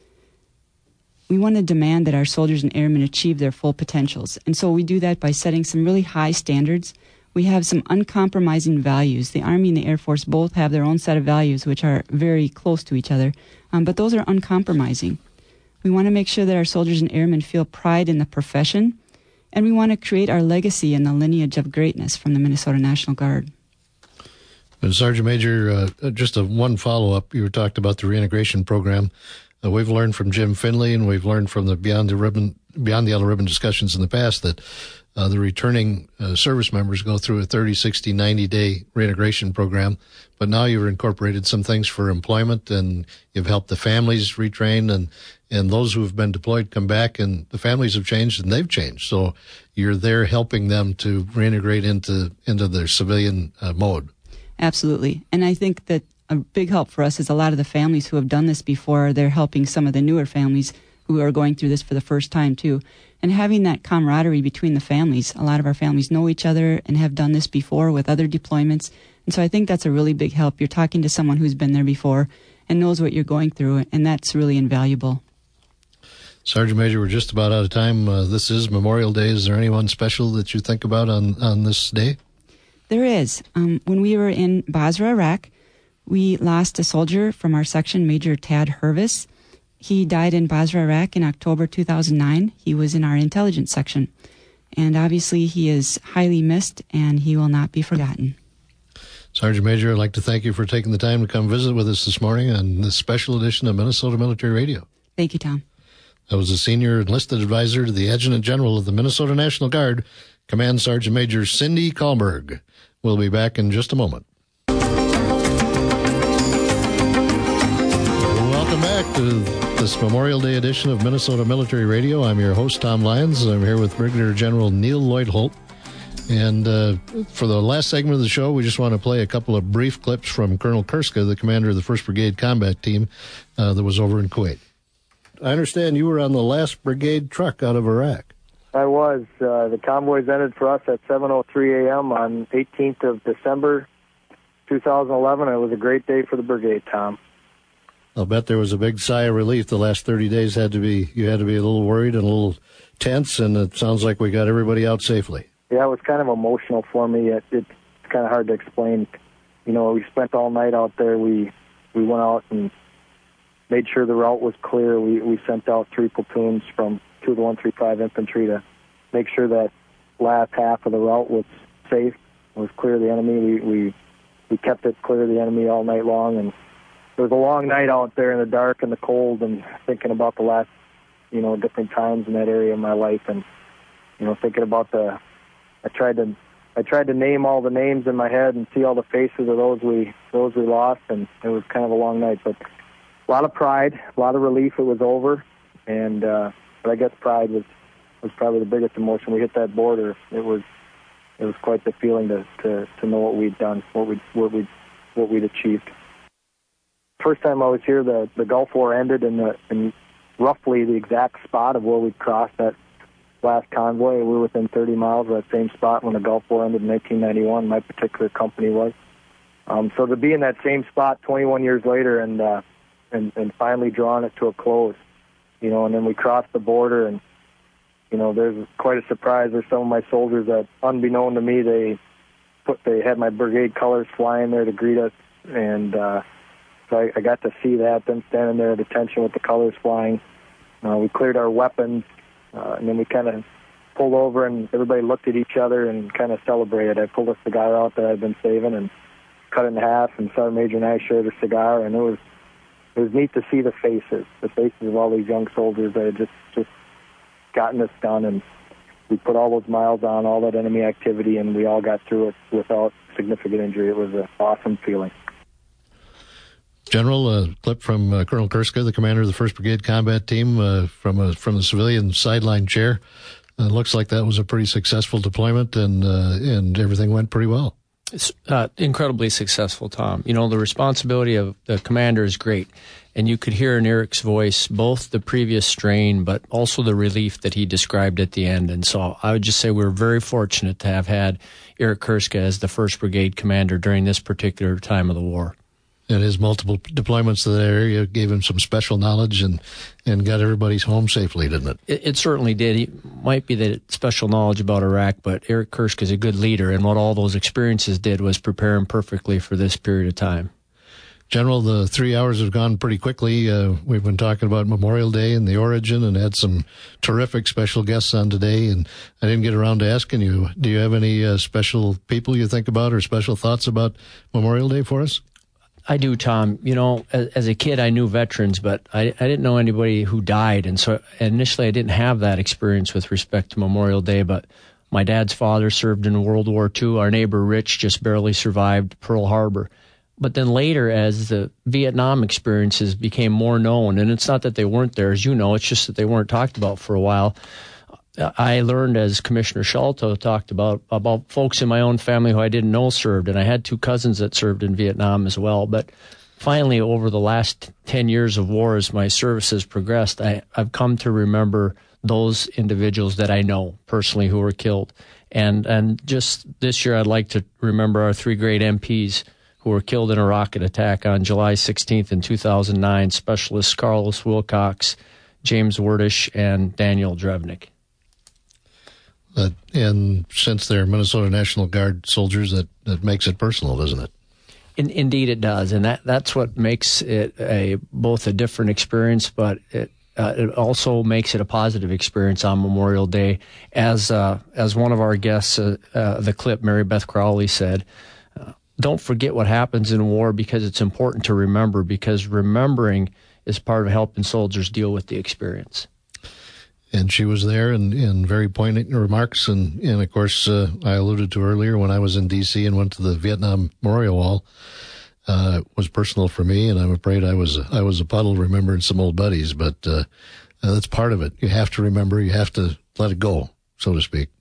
We want to demand that our soldiers and airmen achieve their full potentials, and so we do that by setting some really high standards. We have some uncompromising values. The Army and the Air Force both have their own set of values, which are very close to each other, um, but those are uncompromising. We want to make sure that our soldiers and airmen feel pride in the profession, and we want to create our legacy and the lineage of greatness from the Minnesota National Guard. And Sergeant Major, uh, just a one follow-up. You were talked about the reintegration program. Uh, we've learned from Jim Finley, and we've learned from the Beyond the Ribbon, Beyond the Yellow Ribbon discussions in the past that uh, the returning uh, service members go through a thirty, sixty, ninety-day reintegration program. But now you've incorporated some things for employment, and you've helped the families retrain, and, and those who have been deployed come back, and the families have changed, and they've changed. So you're there helping them to reintegrate into, into their civilian uh, mode. Absolutely. And I think that a big help for us is a lot of the families who have done this before, they're helping some of the newer families who are going through this for the first time, too. And having that camaraderie between the families, a lot of our families know each other and have done this before with other deployments. And so I think that's a really big help. You're talking to someone who's been there before and knows what you're going through, and that's really invaluable. Sergeant Major, we're just about out of time. Uh, this is Memorial Day. Is there anyone special that you think about on, on this day? There is. Um, when we were in Basra, Iraq, we lost a soldier from our section, Major Tad Hervis. He died in Basra, Iraq in October two thousand nine. He was in our intelligence section. And obviously he is highly missed, and he will not be forgotten. Sergeant Major, I'd like to thank you for taking the time to come visit with us this morning on this special edition of Minnesota Military Radio. Thank you, Tom. I was a senior enlisted advisor to the Adjutant General of the Minnesota National Guard, Command Sergeant Major Cindy Kahlberg. We'll be back in just a moment. Welcome back to this Memorial Day edition of Minnesota Military Radio. I'm your host, Tom Lyons. I'm here with Brigadier General Neil Lloyd Holt. And uh, for the last segment of the show, we just want to play a couple of brief clips from Colonel Kurska, the commander of the first Brigade Combat Team uh, that was over in Kuwait. I understand you were on the last brigade truck out of Iraq. I was. Uh, the convoys ended for us at seven oh three a.m. on eighteenth of December, two thousand eleven. It was a great day for the brigade, Tom. I'll bet there was a big sigh of relief. The last thirty days had to be, you had to be a little worried and a little tense, and it sounds like we got everybody out safely. Yeah, it was kind of emotional for me. It, it's kind of hard to explain. You know, we spent all night out there. We we went out and made sure the route was clear. We we sent out three platoons from two of the one thirty-five infantry to make sure that last half of the route was safe, was clear of the enemy. We we we kept it clear of the enemy all night long, and it was a long night out there in the dark and the cold, and thinking about the last, you know, different times in that area of my life, and you know, thinking about the. I tried to I tried to name all the names in my head and see all the faces of those we those we lost, and it was kind of a long night, but a lot of pride, a lot of relief. It was over, and uh, but I guess pride was was probably the biggest emotion. We hit that border. It was it was quite the feeling to to, to know what we'd done, what we what we what we'd achieved. First time I was here, the the Gulf War ended in the in roughly the exact spot of where we crossed that last convoy. We were within thirty miles of that same spot when the Gulf War ended in nineteen ninety-one. My particular company was. Um, so to be in that same spot twenty-one years later and, uh, and and finally drawing it to a close, you know, and then we crossed the border, and you know, there's quite a surprise. There's some of my soldiers that, unbeknown to me, they put they had my brigade colors flying there to greet us, and uh, so I, I got to see that. Them standing there at attention with the colors flying. Uh, we cleared our weapons. Uh, and then we kind of pulled over, and everybody looked at each other and kind of celebrated. I pulled a cigar out that I'd been saving and cut it in half, and Sergeant Major and I shared a cigar, and it was it was neat to see the faces, the faces of all these young soldiers that had just, just gotten this done, and we put all those miles on, all that enemy activity, and we all got through it without significant injury. It was an awesome feeling. General, a clip from uh, Colonel Kurska, the commander of the first Brigade Combat Team, uh, from a, from the civilian sideline chair. Uh, looks like that was a pretty successful deployment, and uh, and everything went pretty well. It's uh, incredibly successful, Tom. You know, the responsibility of the commander is great. And you could hear in Eric's voice both the previous strain, but also the relief that he described at the end. And so I would just say we're very fortunate to have had Eric Kurska as the first Brigade commander during this particular time of the war. And his multiple deployments to that area gave him some special knowledge and, and got everybody's home safely, didn't it? It, it certainly did. He might be that special knowledge about Iraq, but Eric Kurska is a good leader, and what all those experiences did was prepare him perfectly for this period of time. General, the three hours have gone pretty quickly. Uh, we've been talking about Memorial Day and the origin and had some terrific special guests on today. And I didn't get around to asking you, do you have any uh, special people you think about or special thoughts about Memorial Day for us? I do, Tom. You know, as, as a kid, I knew veterans, but I, I didn't know anybody who died. And so initially I didn't have that experience with respect to Memorial Day, but my dad's father served in World War Two. Our neighbor Rich just barely survived Pearl Harbor. But then later, as the Vietnam experiences became more known, and it's not that they weren't there, as you know, it's just that they weren't talked about for a while. I learned, as Commissioner Sholto talked about, about folks in my own family who I didn't know served, and I had two cousins that served in Vietnam as well. But finally, over the last ten years of war, as my service has progressed, I, I've come to remember those individuals that I know personally who were killed. And, and just this year, I'd like to remember our three great M Ps who were killed in a rocket attack on July sixteenth in two thousand nine, Specialists Carlos Wilcox, James Werdish, and Daniel Drevnik. Uh, and since they're Minnesota National Guard soldiers, that, that makes it personal, doesn't it? In, indeed, it does, and that, that's what makes it a both a different experience, but it uh, it also makes it a positive experience on Memorial Day. As uh, as one of our guests, uh, uh, the clip Mary Beth Crowley said, uh, "Don't forget what happens in war because it's important to remember. Because remembering is part of helping soldiers deal with the experience." And she was there in, in very poignant remarks. And, and of course, uh, I alluded to earlier when I was in D C and went to the Vietnam Memorial Wall, uh, it was personal for me. And I'm afraid I was, I was a puddle remembering some old buddies, but, uh, uh, that's part of it. You have to remember, you have to let it go, so to speak.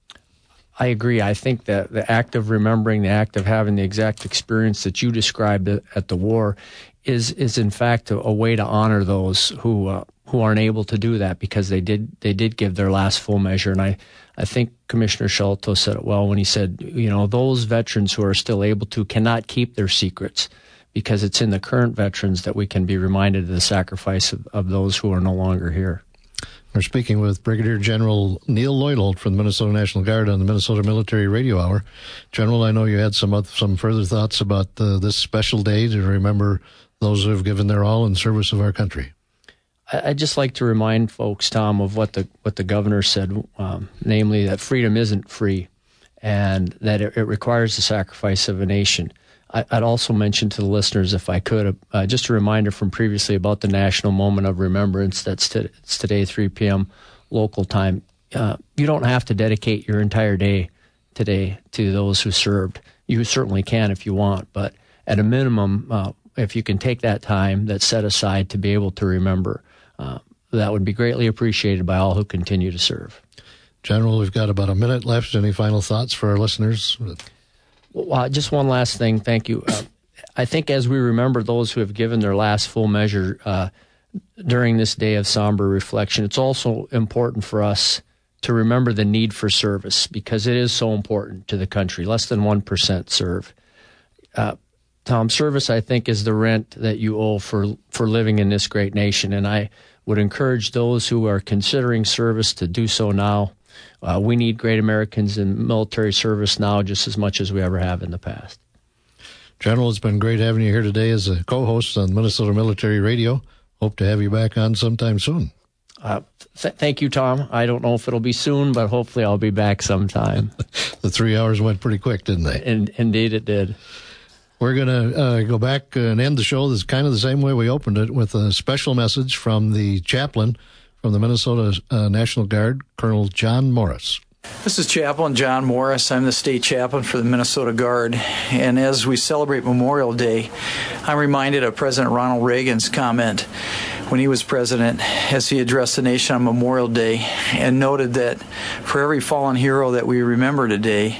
I agree. I think that the act of remembering, the act of having the exact experience that you described at the war is, is in fact a, a way to honor those who, uh, who aren't able to do that because they did they did give their last full measure. And I, I think Commissioner Sholto said it well when he said, you know, those veterans who are still able to cannot keep their secrets because it's in the current veterans that we can be reminded of the sacrifice of, of those who are no longer here. We're speaking with Brigadier General Neil Lloyd-Holt from the Minnesota National Guard on the Minnesota Military Radio Hour. General, I know you had some other, some further thoughts about uh, this special day to remember those who have given their all in service of our country. I'd just like to remind folks, Tom, of what the what the governor said, um, namely that freedom isn't free and that it, it requires the sacrifice of a nation. I, I'd also mention to the listeners, if I could, uh, just a reminder from previously about the National Moment of Remembrance. That's to, it's today, three p.m. local time. Uh, you don't have to dedicate your entire day today to those who served. You certainly can if you want, but at a minimum, uh, if you can take that time that's set aside to be able to remember, Uh, that would be greatly appreciated by all who continue to serve. General, we've got about a minute left. Any final thoughts for our listeners? Well, uh, just one last thing. Thank you. Uh, I think as we remember those who have given their last full measure uh, during this day of somber reflection, it's also important for us to remember the need for service because it is so important to the country. Less than one percent serve. Uh, Tom, service, I think, is the rent that you owe for for living in this great nation, and I would encourage those who are considering service to do so now. Uh, we need great Americans in military service now just as much as we ever have in the past. General, it's been great having you here today as a co-host on Minnesota Military Radio. Hope to have you back on sometime soon. Uh, th- thank you, Tom. I don't know if it'll be soon, but hopefully I'll be back sometime. The three hours went pretty quick, didn't they? In- indeed, it did. We're going to uh, go back and end the show this kind of the same way we opened it with a special message from the chaplain from the Minnesota uh, National Guard, Colonel John Morris. This is Chaplain John Morris. I'm the state chaplain for the Minnesota Guard. And as we celebrate Memorial Day, I'm reminded of President Ronald Reagan's comment when he was president as he addressed the nation on Memorial Day and noted that for every fallen hero that we remember today,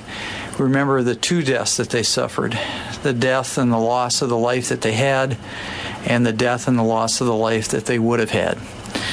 remember the two deaths that they suffered, the death and the loss of the life that they had, and the death and the loss of the life that they would have had.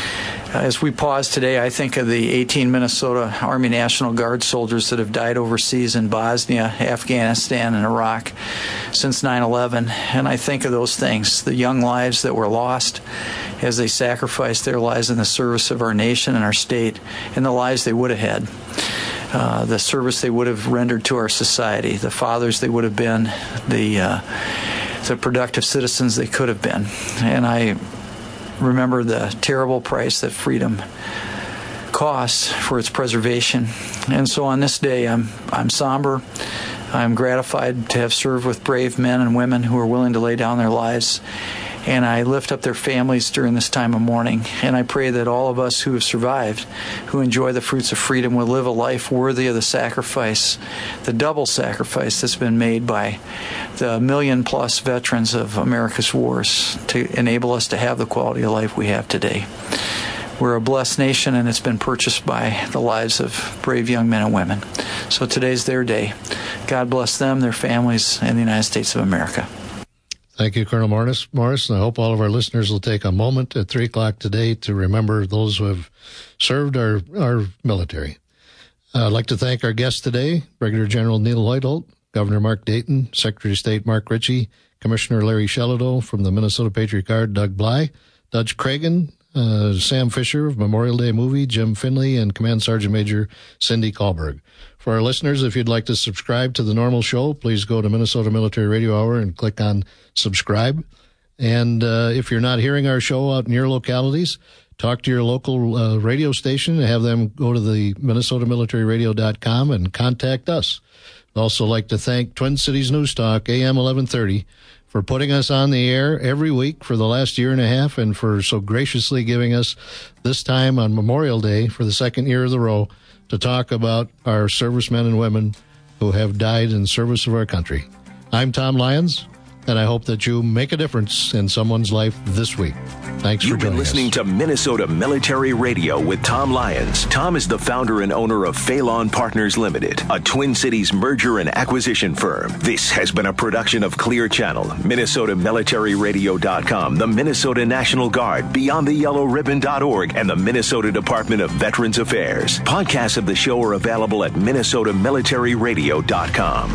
As we pause today, I think of the eighteen Minnesota Army National Guard soldiers that have died overseas in Bosnia, Afghanistan, and Iraq since nine eleven, and I think of those things, the young lives that were lost as they sacrificed their lives in the service of our nation and our state, and the lives they would have had, uh, the service they would have rendered to our society, the fathers they would have been, the, uh, the productive citizens they could have been. And I remember the terrible price that freedom costs for its preservation. And so on this day, I'm I'm somber. I'm gratified to have served with brave men and women who are willing to lay down their lives. And I lift up their families during this time of mourning. And I pray that all of us who have survived, who enjoy the fruits of freedom, will live a life worthy of the sacrifice, the double sacrifice that's been made by the million-plus veterans of America's wars to enable us to have the quality of life we have today. We're a blessed nation, and it's been purchased by the lives of brave young men and women. So today's their day. God bless them, their families, and the United States of America. Thank you, Colonel Morris. Morris, and I hope all of our listeners will take a moment at three o'clock today to remember those who have served our, our military. Uh, I'd like to thank our guests today, Brigadier General Neil Lloyd-Holt, Governor Mark Dayton, Secretary of State Mark Ritchie, Commissioner Larry Shelado from the Minnesota Patriot Guard, Doug Bly, Dutch Cragen, uh, Sam Fisher of Memorial Day Movie, Jim Finley, and Command Sergeant Major Cindy Kahlberg. For our listeners, if you'd like to subscribe to the normal show, please go to Minnesota Military Radio Hour and click on subscribe. And uh, if you're not hearing our show out in your localities, talk to your local uh, radio station and have them go to the minnesota military radio dot com and contact us. I'd also like to thank Twin Cities News Talk, A M eleven thirty, for putting us on the air every week for the last year and a half, and for so graciously giving us this time on Memorial Day for the second year of the row to talk about our servicemen and women who have died in service of our country. I'm Tom Lyons, and I hope that you make a difference in someone's life this week. Thanks You've for joining been listening us. to Minnesota Military Radio with Tom Lyons. Tom is the founder and owner of Phelan Partners Limited, a Twin Cities merger and acquisition firm. This has been a production of Clear Channel, Minnesota Military Radio dot com, the Minnesota National Guard, Beyond the Yellow Ribbon dot org, and the Minnesota Department of Veterans Affairs. Podcasts of the show are available at Minnesota Military Radio dot com.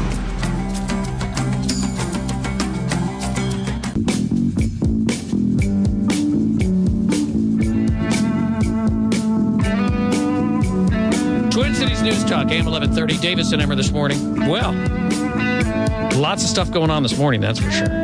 Twin Cities News Talk, A M eleven thirty. Davis and Emmer this morning. Well, lots of stuff going on this morning, that's for sure.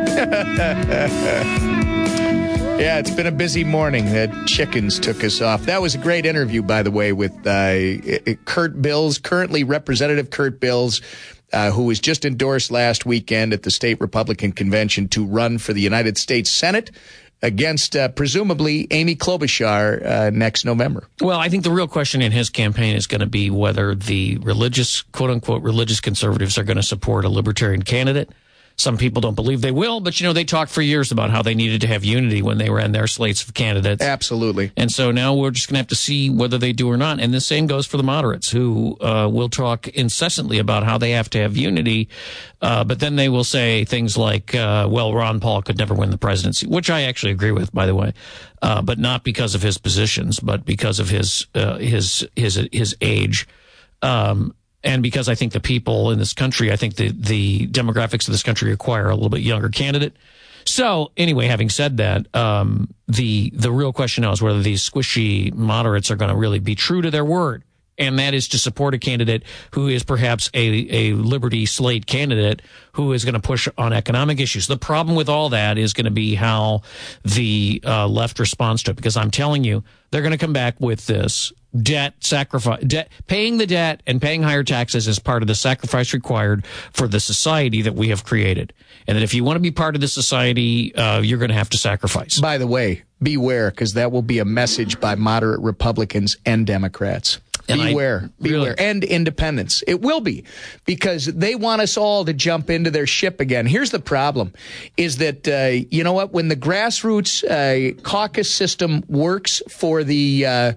Yeah, it's been a busy morning. The chickens took us off. That was a great interview, by the way, with uh, Kurt Bills, currently Representative Kurt Bills, uh, who was just endorsed last weekend at the State Republican Convention to run for the United States Senate against uh, presumably Amy Klobuchar uh, next November. Well, I think the real question in his campaign is going to be whether the religious, quote-unquote, religious conservatives are going to support a libertarian candidate. Some people don't believe they will, but, you know, they talked for years about how they needed to have unity when they ran their slates of candidates. Absolutely. And so now we're just going to have to see whether they do or not. And the same goes for the moderates, who uh, will talk incessantly about how they have to have unity, uh, but then they will say things like, uh, well, Ron Paul could never win the presidency, which I actually agree with, by the way, uh, but not because of his positions, but because of his uh, his his his age. Um And because I think the people in this country, I think the, the demographics of this country require a little bit younger candidate. So anyway, having said that, um, the the real question now is whether these squishy moderates are going to really be true to their word. And that is to support a candidate who is perhaps a, a Liberty slate candidate who is going to push on economic issues. The problem with all that is going to be how the uh, left responds to it, because I'm telling you, they're going to come back with this debt sacrifice, debt, paying the debt and paying higher taxes is part of the sacrifice required for the society that we have created. And that if you want to be part of the society, uh, you're going to have to sacrifice. By the way, beware, because that will be a message by moderate Republicans and Democrats. And beware, I, beware, really? and independents. It will be, because they want us all to jump into their ship again. Here's the problem, is that, uh, you know what, when the grassroots uh, caucus system works for the uh,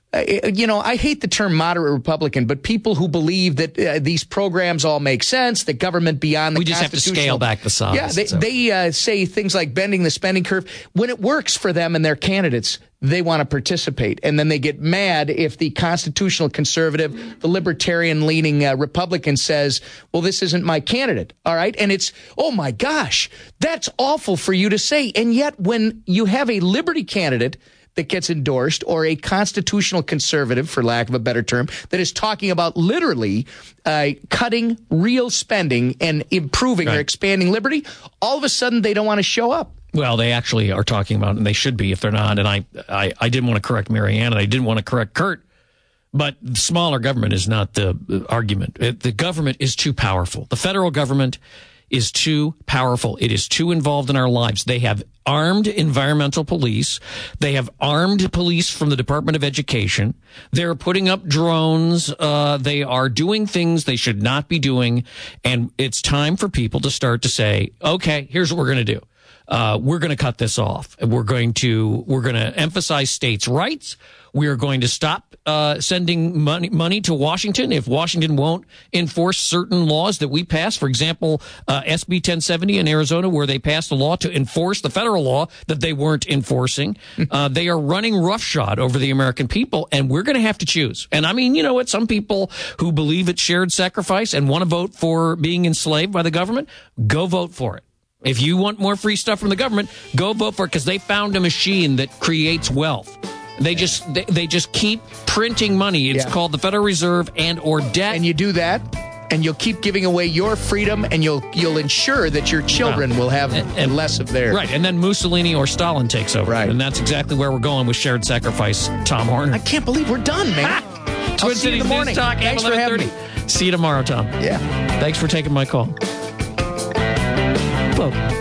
Uh, you know, I hate the term moderate Republican, but people who believe that uh, these programs all make sense, that government beyond the we just have to scale back the size. Yeah, they, so. they uh, say things like bending the spending curve. When it works for them and their candidates, they want to participate. And then they get mad if the constitutional conservative, the libertarian-leaning uh, Republican says, well, this isn't my candidate, all right? And it's, oh, my gosh, that's awful for you to say. And yet when you have a liberty candidate that gets endorsed, or a constitutional conservative, for lack of a better term, that is talking about literally uh, cutting real spending and improving right. or expanding liberty, all of a sudden they don't want to show up. Well, they actually are talking about, and they should be if they're not, and I, I, I didn't want to correct Marianne, and I didn't want to correct Kurt, but smaller government is not the argument. It, the government is too powerful. The federal government is too powerful. It is too involved in our lives. They have armed environmental police. They have armed police from the Department of Education. They're putting up drones. Uh, they are doing things they should not be doing. And it's time for people to start to say, okay, here's what we're going to do. Uh, we're going to cut this off. We're going to, we're going to emphasize states' rights. We are going to stop uh, sending money, money to Washington if Washington won't enforce certain laws that we pass. For example, uh, S B ten seventy in Arizona, where they passed a law to enforce the federal law that they weren't enforcing. Uh, they are running roughshod over the American people, and we're going to have to choose. And I mean, you know what? Some people who believe it's shared sacrifice and want to vote for being enslaved by the government, go vote for it. If you want more free stuff from the government, go vote for it, because they found a machine that creates wealth. They just they, they just keep printing money. It's yeah. called the Federal Reserve and or debt. And you do that, and you'll keep giving away your freedom, and you'll you'll ensure that your children will have and, and, less of theirs. Right, and then Mussolini or Stalin takes over. Right. And that's exactly where we're going with shared sacrifice, Tom Horner. I can't believe we're done, man. Twin Cities News Talk, Thanks for having me. See you tomorrow, Tom. Yeah. Thanks for taking my call. Whoa.